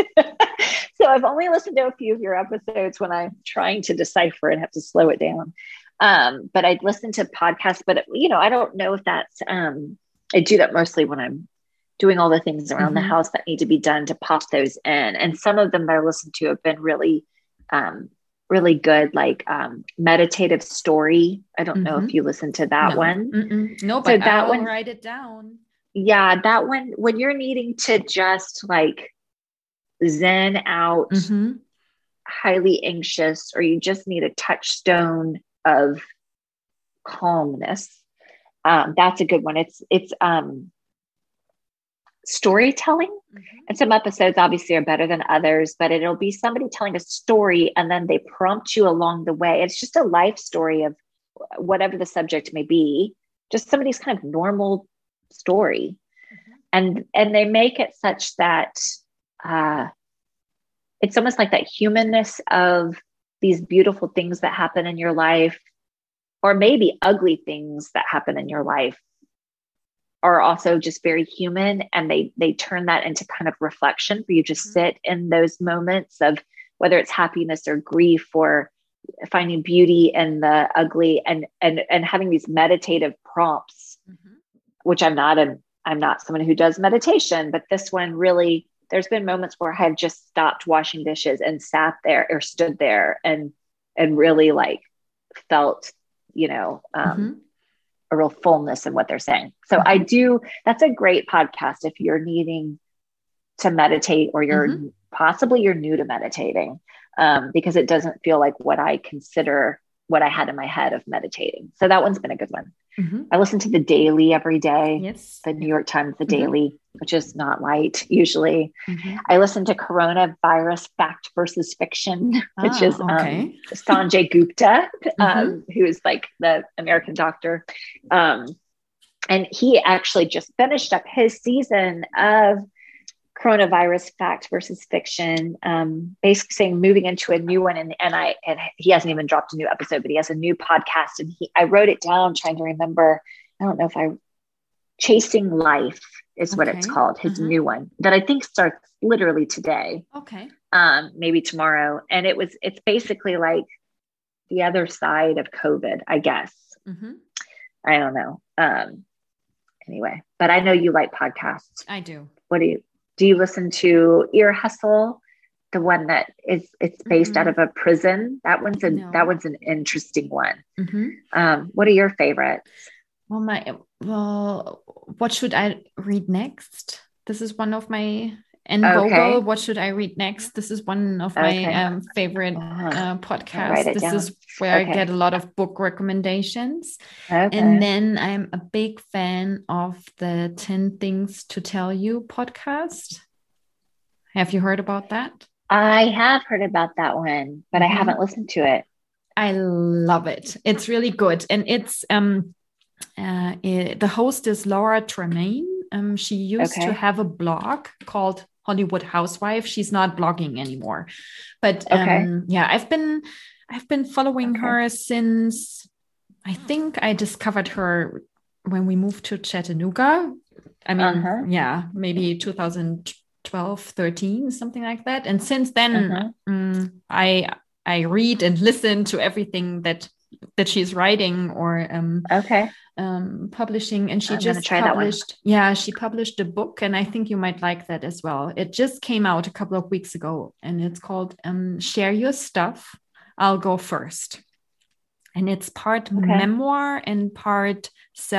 Speaker 1: so I've only listened to a few of your episodes when I'm trying to decipher and have to slow it down. Um, but I'd listen to podcasts, but you know, I don't know if that's, um, I do that mostly when I'm doing all the things around the
Speaker 3: Mhm.
Speaker 1: house that need to be done to pop those in. And some of them that I listened to have been really, um, really good, like um, Meditative Story. I don't know
Speaker 3: Mhm.
Speaker 1: if you listened to that
Speaker 3: no.
Speaker 1: one.
Speaker 3: Mm-mm. No,
Speaker 1: So
Speaker 3: but
Speaker 1: that
Speaker 3: I'll
Speaker 1: one-
Speaker 3: write it down.
Speaker 1: Yeah, that one, when you're needing to just like zen out,
Speaker 3: Mhm.
Speaker 1: highly anxious, or you just need a touchstone of calmness. Um, that's a good one. It's, it's um, storytelling.
Speaker 3: Mhm.
Speaker 1: And some episodes obviously are better than others, but it'll be somebody telling a story and then they prompt you along the way. It's just a life story of whatever the subject may be, just somebody's kind of normal story.
Speaker 3: Mhm.
Speaker 1: And, and they make it such that uh, it's almost like that humanness of these beautiful things that happen in your life, or maybe ugly things that happen in your life, are also just very human, and they they turn that into kind of reflection for you to
Speaker 3: Mhm.
Speaker 1: sit in those moments of whether it's happiness or grief, or finding beauty in the ugly, and and and having these meditative prompts,
Speaker 3: Mhm.
Speaker 1: which I'm not a I'm not someone who does meditation, but this one really, there's been moments where I've just stopped washing dishes and sat there or stood there and and really like felt, you know, um,
Speaker 3: Mhm.
Speaker 1: a real fullness in what they're saying. So mm-hmm. I do, that's a great podcast if you're needing to meditate or you're mm-hmm. possibly you're new to meditating, um, because it doesn't feel like what I consider what I had in my head of meditating. So that one's been a good one. Mm-hmm. I listen to the Daily every day. Yes. The New York Times, the mm-hmm. Daily, which is not light usually. Mm-hmm. I listen to Coronavirus Fact versus Fiction, ah, which is okay. um, Sanjay Gupta, mm-hmm. um, who is like the American doctor. Um, and he actually just finished up his season of Coronavirus Fact versus Fiction, um, basically saying moving into a new one. And, and I, and he hasn't even dropped a new episode, but he has a new podcast, and he, I wrote it down trying to remember. I don't know if I, Chasing Life is what okay. it's called. His uh-huh. new one that I think starts literally today.
Speaker 3: Okay.
Speaker 1: Um, maybe tomorrow. And it was, it's basically like the other side of COVID, I guess. Mm-hmm. I don't know. Um, anyway, but I know you like podcasts.
Speaker 3: I do.
Speaker 1: What do you, Do you listen to Ear Hustle, the one that is it's based mm-hmm. out of a prison? That one's a no. that one's an interesting one. Mm-hmm. Um, what are your favorites?
Speaker 3: Well, my well, what should I read next? This is one of my and okay. Vogel. What should I read next? This is one of my okay. um, favorite uh, podcasts. This down. is where okay. I get a lot of book recommendations. Okay. And then I'm a big fan of the ten Things to Tell You podcast. Have you heard about that?
Speaker 1: I have heard about that one, but mm-hmm. I haven't listened to it.
Speaker 3: I love it. It's really good. And it's um, uh, it, the host is Laura Tremaine. Um, she used okay. to have a blog called Hollywood Housewife. She's not blogging anymore, but um, okay. yeah, I've been I've been following okay. her since I think I discovered her when we moved to Chattanooga. I mean, uh-huh. yeah, maybe two thousand twelve, thirteen, something like that. And since then, uh-huh. um, I I read and listen to everything that that she's writing or um,
Speaker 1: okay.
Speaker 3: um, publishing. And she
Speaker 1: I'm
Speaker 3: just published, yeah, she published a book, and I think you might like that as well. It just came out a couple of weeks ago, and it's called um, Share Your Stuff, I'll Go First. And it's part okay. memoir and part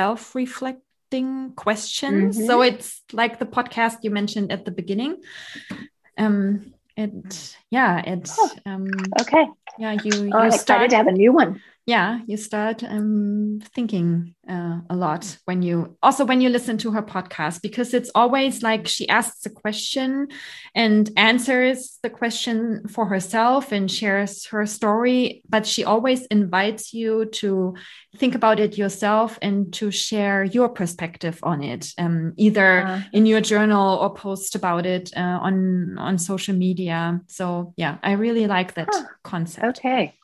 Speaker 3: self-reflecting questions. Mm-hmm. So it's like the podcast you mentioned at the beginning. Um, it, yeah, it's, oh, um,
Speaker 1: okay.
Speaker 3: Yeah, you,
Speaker 1: oh,
Speaker 3: you
Speaker 1: I'm
Speaker 3: start,
Speaker 1: excited to have a new one.
Speaker 3: Yeah, you start um, thinking uh, a lot when you also when you listen to her podcast, because it's always like she asks a question and answers the question for herself and shares her story, but she always invites you to think about it yourself and to share your perspective on it, um, either uh, in your journal or post about it uh, on on social media. So yeah, I really like that huh. concept.
Speaker 1: Okay.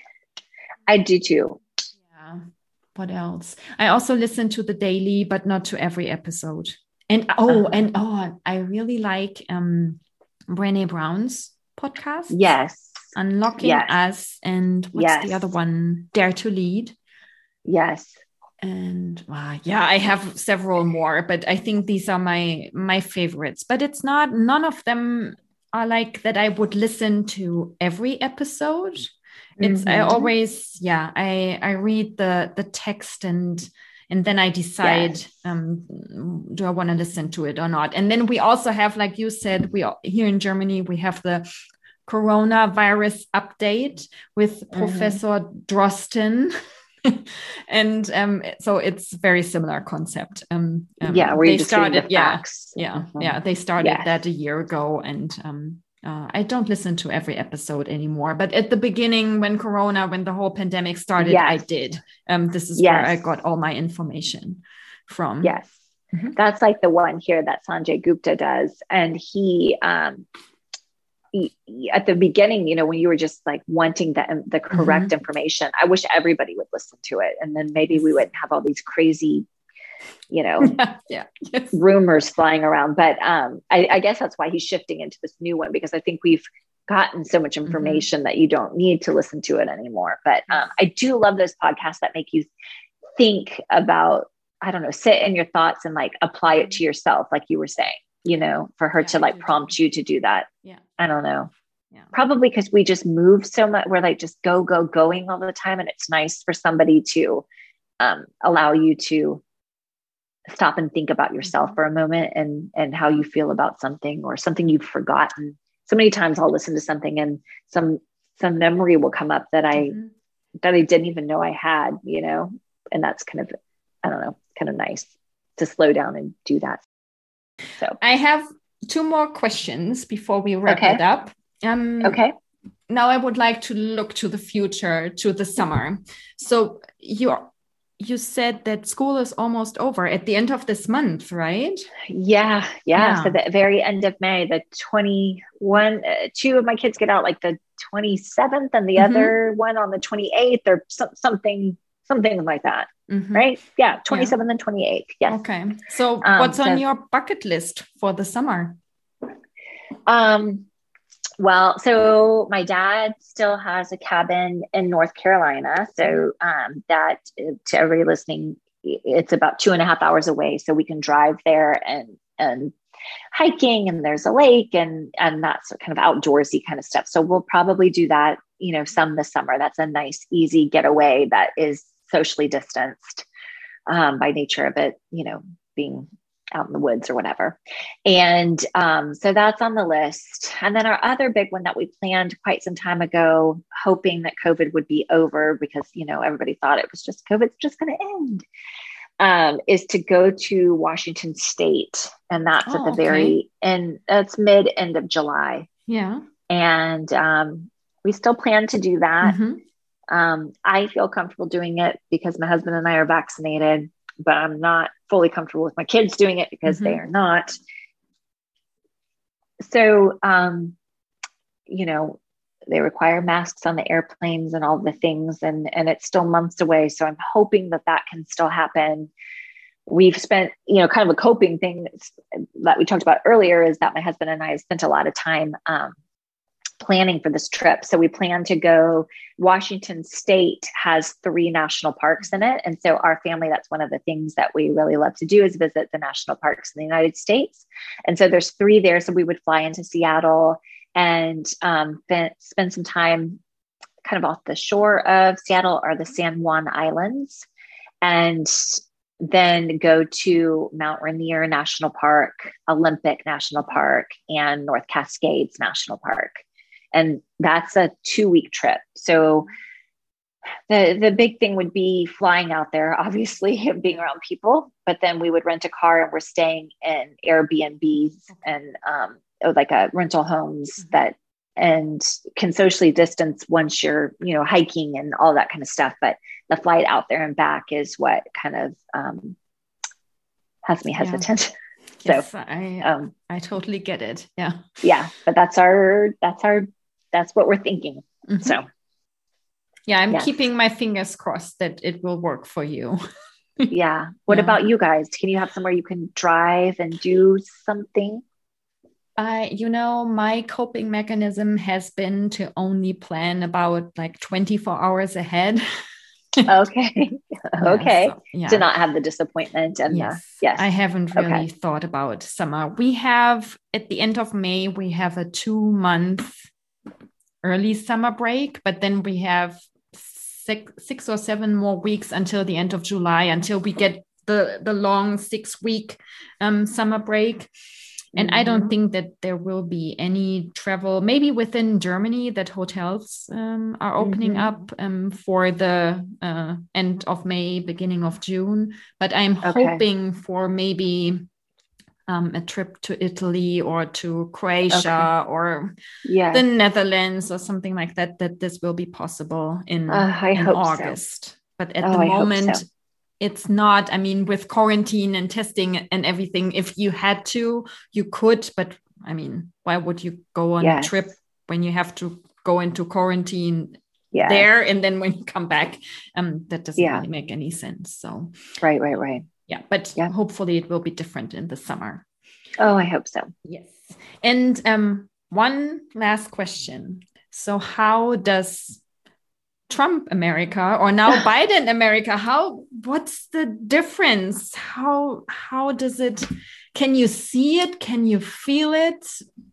Speaker 1: I do too.
Speaker 3: Yeah. What else? I also listen to the Daily, but not to every episode. And oh, uh-huh. and oh, I really like um Brené Brown's podcast.
Speaker 1: Yes.
Speaker 3: Unlocking yes. Us, and what's yes. the other one? Dare to Lead.
Speaker 1: Yes.
Speaker 3: And uh, yeah, I have several more, but I think these are my my favorites. But it's not, none of them are like that I would listen to every episode. It's mm-hmm. I always yeah I I read the the text and and then I decide yes. um do I want to listen to it or not. And then we also have, like you said, we here in Germany we have the coronavirus update with mm-hmm. Professor Drosten. And um so it's very similar concept. Um, um
Speaker 1: yeah, where
Speaker 3: they
Speaker 1: you just
Speaker 3: started
Speaker 1: the
Speaker 3: yeah
Speaker 1: facts.
Speaker 3: yeah
Speaker 1: mm-hmm.
Speaker 3: yeah they started
Speaker 1: yes.
Speaker 3: that a year ago, and um Uh, I don't listen to every episode anymore, but at the beginning, when Corona, when the whole pandemic started, yes. I did. Um, this is yes. where I got all my information from.
Speaker 1: Yes. Mm-hmm. That's like the one here that Sanjay Gupta does. And he, um, he, he, at the beginning, you know, when you were just like wanting the, the correct mm-hmm. information, I wish everybody would listen to it. And then maybe we wouldn't have all these crazy, you know,
Speaker 3: yeah, yeah. Yes.
Speaker 1: rumors flying around. But um, I, I guess that's why he's shifting into this new one, because I think we've gotten so much information mm-hmm. that you don't need to listen to it anymore. But um, I do love those podcasts that make you think about, I don't know, sit in your thoughts and like apply it to yourself, like you were saying, you know, for her yeah, to like prompt you to do that.
Speaker 3: Yeah.
Speaker 1: I don't know. Yeah. Probably because we just move so much. We're like just go, go, going all the time. And it's nice for somebody to um, allow you to stop and think about yourself for a moment and, and how you feel about something or something you've forgotten. So many times I'll listen to something and some, some memory will come up that I, mm-hmm. that I didn't even know I had, you know, and that's kind of, I don't know, kind of nice to slow down and do that. So
Speaker 3: I have two more questions before we wrap
Speaker 1: okay.
Speaker 3: it up. Um,
Speaker 1: okay.
Speaker 3: Now I would like to look to the future, to the summer. So you you said that school is almost over at the end of this month, right?
Speaker 1: Yeah, yeah.
Speaker 3: yeah.
Speaker 1: So the very end of May, the twenty-one, uh, two of my kids get out like the twenty-seventh and the mm-hmm. other one on the twenty-eighth or so, something, something like that. Mm-hmm. Right? Yeah, twenty-seventh yeah. and twenty-eighth. Yes.
Speaker 3: Okay. So um, what's on so, your bucket list for the summer?
Speaker 1: Um. Well, so my dad still has a cabin in North Carolina. So um, that, to everybody listening, it's about two and a half hours away. So we can drive there and and hiking, and there's a lake, and and that's kind of outdoorsy kind of stuff. So we'll probably do that, you know, some this summer. That's a nice, easy getaway that is socially distanced um, by nature of it, you know, being out in the woods or whatever. And um, so that's on the list. And then our other big one that we planned quite some time ago, hoping that COVID would be over because, you know, everybody thought it was just COVID's just going to end, um, is to go to Washington State. And that's oh, at the okay. very end, that's mid end of July.
Speaker 3: Yeah.
Speaker 1: And um, we still plan to do that.
Speaker 3: Mm-hmm.
Speaker 1: Um, I feel comfortable doing it because my husband and I are vaccinated, but I'm not fully comfortable with my kids doing it because mm-hmm. they are not. So, um, you know, they require masks on the airplanes and all the things, and, and it's still months away. So I'm hoping that that can still happen. We've spent, you know, kind of a coping thing that we talked about earlier is that my husband and I have spent a lot of time, um, planning for this trip. So we plan to go. Washington State has three national parks in it. And so our family, that's one of the things that we really love to do is visit the national parks in the United States. And so there's three there. So we would fly into Seattle and um, spend some time kind of off the shore of Seattle or the San Juan Islands, and then go to Mount Rainier National Park, Olympic National Park, and North Cascades National Park. And that's a two week trip. So the, the big thing would be flying out there, obviously, and being around people, but then we would rent a car and we're staying in Airbnbs and um, like a rental homes mm-hmm. that, and can socially distance once you're, you know, hiking and all that kind of stuff. But the flight out there and back is what kind of um, has me hesitant.
Speaker 3: Yeah. Yes, so I, um, I totally get it. Yeah.
Speaker 1: Yeah. But that's our, that's our, that's what we're thinking. Mm-hmm. So
Speaker 3: yeah, I'm yes. keeping my fingers crossed that it will work for you.
Speaker 1: Yeah. What yeah. about you guys? Can you have somewhere you can drive and do something?
Speaker 3: Uh, you know, my coping mechanism has been to only plan about like twenty-four hours ahead.
Speaker 1: Okay. Okay. Yeah, so, yeah. To not have the disappointment. And
Speaker 3: yes.
Speaker 1: The, yes.
Speaker 3: I haven't really
Speaker 1: okay.
Speaker 3: thought about summer. We have at the end of May, we have a two month early summer break, but then we have six, six or seven more weeks until the end of July, until we get the, the long six week um, summer break. And mm-hmm. I don't think that there will be any travel, maybe within Germany, that hotels um, are opening mm-hmm. up um, for the uh, end of May, beginning of June. But I'm okay. hoping for maybe um, a trip to Italy or to Croatia okay. or yes. the Netherlands or something like that, that this will be possible in,
Speaker 1: uh, I
Speaker 3: in
Speaker 1: hope
Speaker 3: August.
Speaker 1: So.
Speaker 3: But at
Speaker 1: oh,
Speaker 3: the
Speaker 1: I
Speaker 3: moment,
Speaker 1: so.
Speaker 3: It's not, I mean, with quarantine and testing and everything, if you had to, you could, but I mean, why would you go on yes. a trip when you have to go into quarantine yes. there? And then when you come back, um, that doesn't yeah. really make any sense. So,
Speaker 1: right, right, right.
Speaker 3: Yeah. But
Speaker 1: yeah.
Speaker 3: hopefully it will be different in the summer.
Speaker 1: Oh, I hope so.
Speaker 3: Yes. And um, one last question. So how does Trump America or now Biden America, how, what's the difference? How, how does it, can you see it? Can you feel it?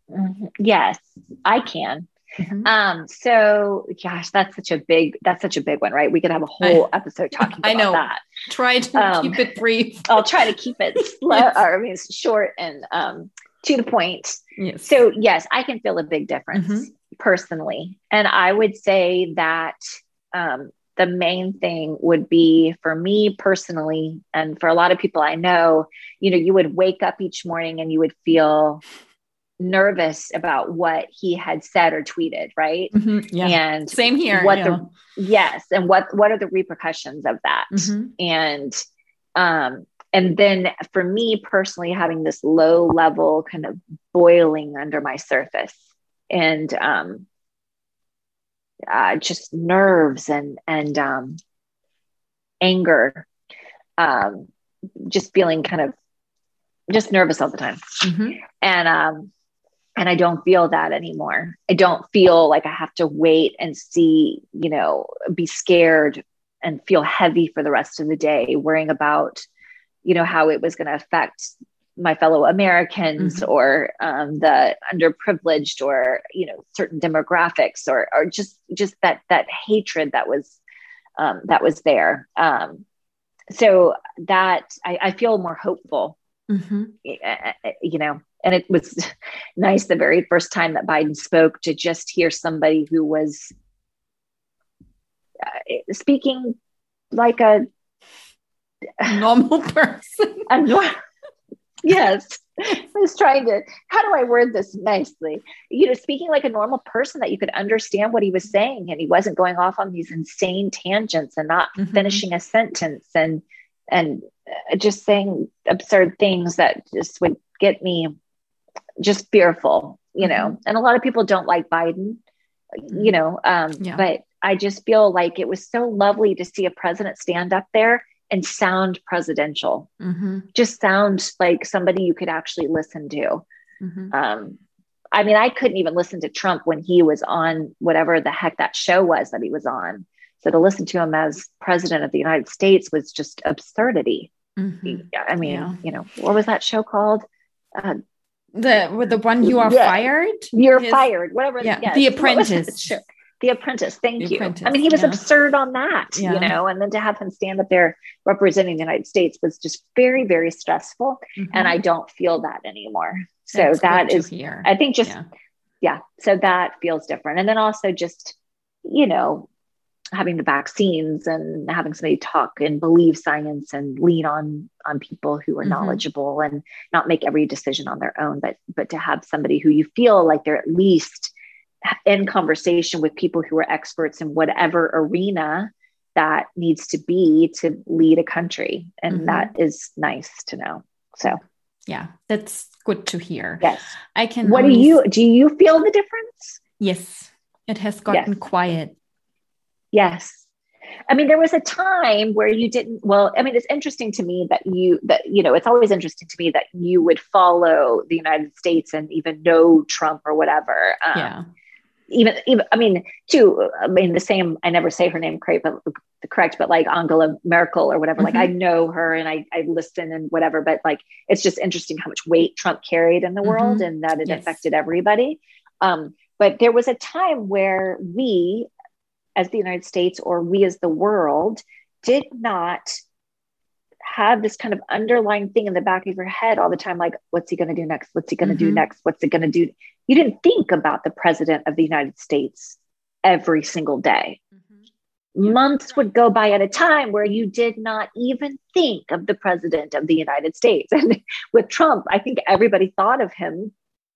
Speaker 1: Yes, I can. Mm-hmm. Um, so gosh, that's such a big, that's such a big one, right? We could have a whole
Speaker 3: I,
Speaker 1: episode talking
Speaker 3: I
Speaker 1: about
Speaker 3: know.
Speaker 1: that.
Speaker 3: Try to um, keep it brief.
Speaker 1: I'll try to keep it slow, yes. or I mean, short and um, to the point. Yes. So yes, I can feel a big difference mm-hmm. personally. And I would say that um, the main thing would be for me personally, and for a lot of people I know, you know, you would wake up each morning and you would feel nervous about what he had said or tweeted, right?
Speaker 3: Mm-hmm. Yeah.
Speaker 1: And
Speaker 3: same here.
Speaker 1: What
Speaker 3: yeah.
Speaker 1: the yes, and what what are the repercussions of that? Mm-hmm. And um, and then for me personally, having this low level kind of boiling under my surface, and um, uh, just nerves and and um, anger, um, just feeling kind of just nervous all the time, mm-hmm. and um. And I don't feel that anymore. I don't feel like I have to wait and see, you know, be scared and feel heavy for the rest of the day, worrying about, you know, how it was going to affect my fellow Americans mm-hmm. or um, the underprivileged or, you know, certain demographics or, or just, just that, that hatred that was, um, that was there. Um, so that I, I feel more hopeful, mm-hmm. you know. And it was nice the very first time that Biden spoke to just hear somebody who was uh, speaking like a
Speaker 3: normal person.
Speaker 1: A nor- yes. I was trying to, how do I word this nicely? You know, speaking like a normal person that you could understand what he was saying. And he wasn't going off on these insane tangents and not mm-hmm. finishing a sentence and, and just saying absurd things that just would get me just fearful, you know, mm-hmm. and a lot of people don't like Biden, you know, um, yeah. but I just feel like it was so lovely to see a president stand up there and sound presidential, mm-hmm. just sound like somebody you could actually listen to. Mm-hmm. Um, I mean, I couldn't even listen to Trump when he was on whatever the heck that show was that he was on. So to listen to him as president of the United States was just absurdity. Mm-hmm. I mean, yeah. you know, what was that show called? Uh,
Speaker 3: The with the one you are yeah. fired,
Speaker 1: you're His, fired, whatever.
Speaker 3: Yeah,
Speaker 1: yes.
Speaker 3: The Apprentice.
Speaker 1: The Apprentice. Thank
Speaker 3: the
Speaker 1: you.
Speaker 3: Apprentice,
Speaker 1: I mean, he was
Speaker 3: yeah.
Speaker 1: absurd on that, yeah. you know, and then to have him stand up there representing the United States was just very, very stressful. Mm-hmm. And I don't feel that anymore. So That's that is, I think just, yeah. yeah. So that feels different. And then also just, you know, having the vaccines and having somebody talk and believe science and lean on, on people who are mm-hmm. knowledgeable and not make every decision on their own, but, but to have somebody who you feel like they're at least in conversation with people who are experts in whatever arena that needs to be to lead a country. And mm-hmm. that is nice to know. So,
Speaker 3: yeah, that's good to hear.
Speaker 1: Yes.
Speaker 3: I can.
Speaker 1: What always... do you, do you feel the difference?
Speaker 3: Yes. It has gotten yes. quiet.
Speaker 1: Yes. I mean, there was a time where you didn't, well, I mean, it's interesting to me that you, that, you know, it's always interesting to me that you would follow the United States and even know Trump or whatever. Um, yeah. Even, even, I mean, too, I mean, the same, I never say her name correct, but correct, but like Angela Merkel or whatever, mm-hmm. like I know her and I, I listen and whatever, but like, it's just interesting how much weight Trump carried in the mm-hmm. world and that it yes. affected everybody. Um, but there was a time where we, as the United States, or we as the world, did not have this kind of underlying thing in the back of your head all the time. Like, what's he going to do next? What's he going to mm-hmm. do next? What's it going to do? You didn't think about the president of the United States every single day. Mm-hmm. Months would go by at a time where you did not even think of the president of the United States. And with Trump, I think everybody thought of him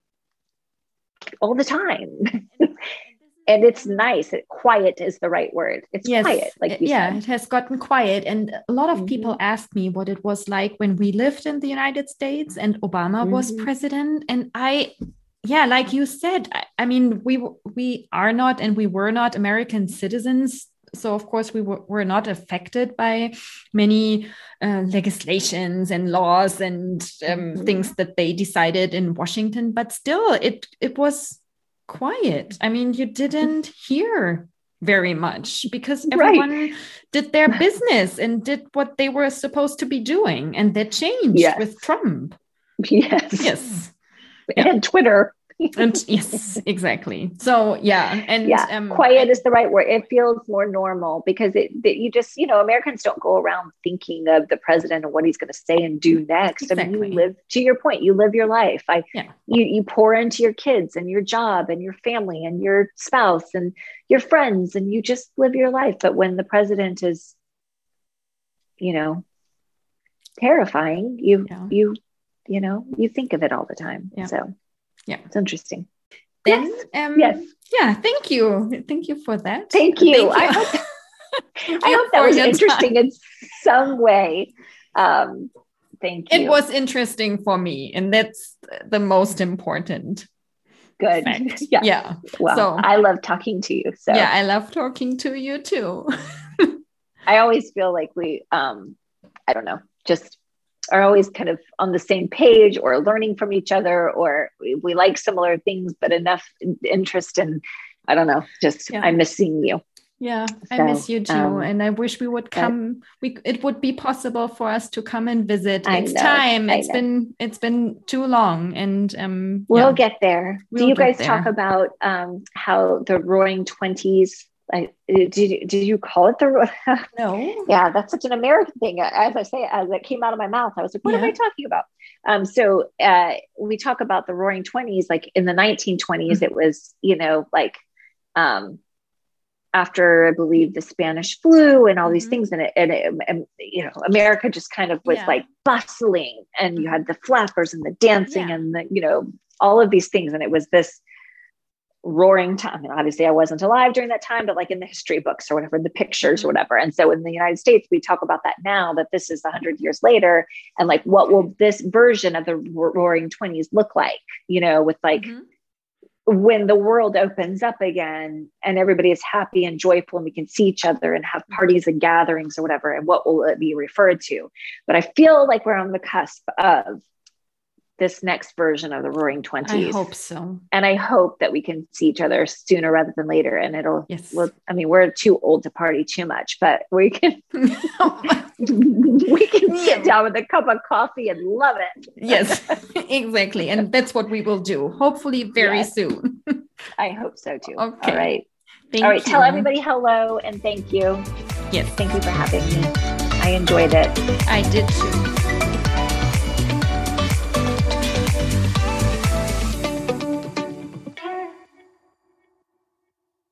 Speaker 1: all the time. And it's nice. It, quiet is the right word. It's yes. quiet. Like you
Speaker 3: yeah,
Speaker 1: said.
Speaker 3: It has gotten quiet. And a lot of mm-hmm. people asked me what it was like when we lived in the United States and Obama mm-hmm. was president. And I, yeah, like you said, I, I mean, we we are not and we were not American citizens. So, of course, we were, were not affected by many uh, legislations and laws and um, mm-hmm. things that they decided in Washington. But still, it it was quiet. I mean, you didn't hear very much because everyone right. did their business and did what they were supposed to be doing. And that changed yes. with Trump.
Speaker 1: Yes.
Speaker 3: Yes.
Speaker 1: And Twitter.
Speaker 3: And yes, exactly. So yeah, and
Speaker 1: yeah,
Speaker 3: um,
Speaker 1: quiet is the right word. It feels more normal because it, it you just, you know, Americans don't go around thinking of the president and what he's going to say and do next.
Speaker 3: Exactly.
Speaker 1: I mean, you live, to your point, you live your life. I,
Speaker 3: yeah.
Speaker 1: you, you pour into your kids and your job and your family and your spouse and your friends, and you just live your life. But when the president is, you know, terrifying, you, yeah. you, you know, you think of it all the time.
Speaker 3: Yeah.
Speaker 1: So
Speaker 3: yeah,
Speaker 1: it's interesting.
Speaker 3: Then,
Speaker 1: yes.
Speaker 3: Um,
Speaker 1: yes.
Speaker 3: Yeah. Thank you. Thank you for that.
Speaker 1: Thank you.
Speaker 3: Thank you.
Speaker 1: I hope, I hope that was interesting time. In some way. Um, thank you.
Speaker 3: It was interesting for me, and that's the most important.
Speaker 1: Good.
Speaker 3: Fact.
Speaker 1: Yeah.
Speaker 3: Yeah.
Speaker 1: Well, so, I love talking to you. So
Speaker 3: yeah, I love talking to you too.
Speaker 1: I always feel like we, um, I don't know, just are always kind of on the same page or learning from each other, or we, we like similar things, but enough interest in, I don't know, just yeah. I'm missing you.
Speaker 3: Yeah, so, I miss you too. Um, and I wish we would come, but, we it would be possible for us to come and visit.
Speaker 1: I
Speaker 3: it's
Speaker 1: know,
Speaker 3: time.
Speaker 1: I
Speaker 3: It's
Speaker 1: know.
Speaker 3: been, it's been too long. And um,
Speaker 1: we'll
Speaker 3: yeah.
Speaker 1: get there.
Speaker 3: We'll
Speaker 1: Do you guys
Speaker 3: there.
Speaker 1: talk about um, how the Roaring Twenties, like, did you, did you call it the,
Speaker 3: no.
Speaker 1: Yeah, that's such an American thing. As I say, as it came out of my mouth, I was like, what yeah. am I talking about? Um, so uh, we talk about the Roaring Twenties, like in the nineteen twenties, mm-hmm. it was, you know, like, um, after I believe the Spanish flu and all mm-hmm. these things, and it, and, it, and you know, America just kind of was yeah. like bustling, and you had the flappers and the dancing yeah. and the, you know, all of these things, and it was this roaring time. I mean, obviously I wasn't alive during that time, but like in the history books or whatever, the pictures mm-hmm. or whatever. And so in the United States, we talk about that now, that this is a hundred years later, and like, what will this version of the Roaring Twenties look like? You know, with like. Mm-hmm. when the world opens up again and everybody is happy and joyful and we can see each other and have parties and gatherings or whatever, and what will it be referred to? But I feel like we're on the cusp of this next version of the Roaring Twenties.
Speaker 3: I hope so.
Speaker 1: And I hope that we can see each other sooner rather than later. And it'll,
Speaker 3: yes.
Speaker 1: we'll, I mean, we're too old to party too much, but we can, we can sit down with a cup of coffee and love it.
Speaker 3: Yes, exactly. And that's what we will do. Hopefully very yes. soon.
Speaker 1: I hope so too.
Speaker 3: Okay.
Speaker 1: All right.
Speaker 3: Thank
Speaker 1: All right.
Speaker 3: you.
Speaker 1: Tell everybody hello and thank you.
Speaker 3: Yes.
Speaker 1: Thank you for having me. I enjoyed it.
Speaker 3: I did too.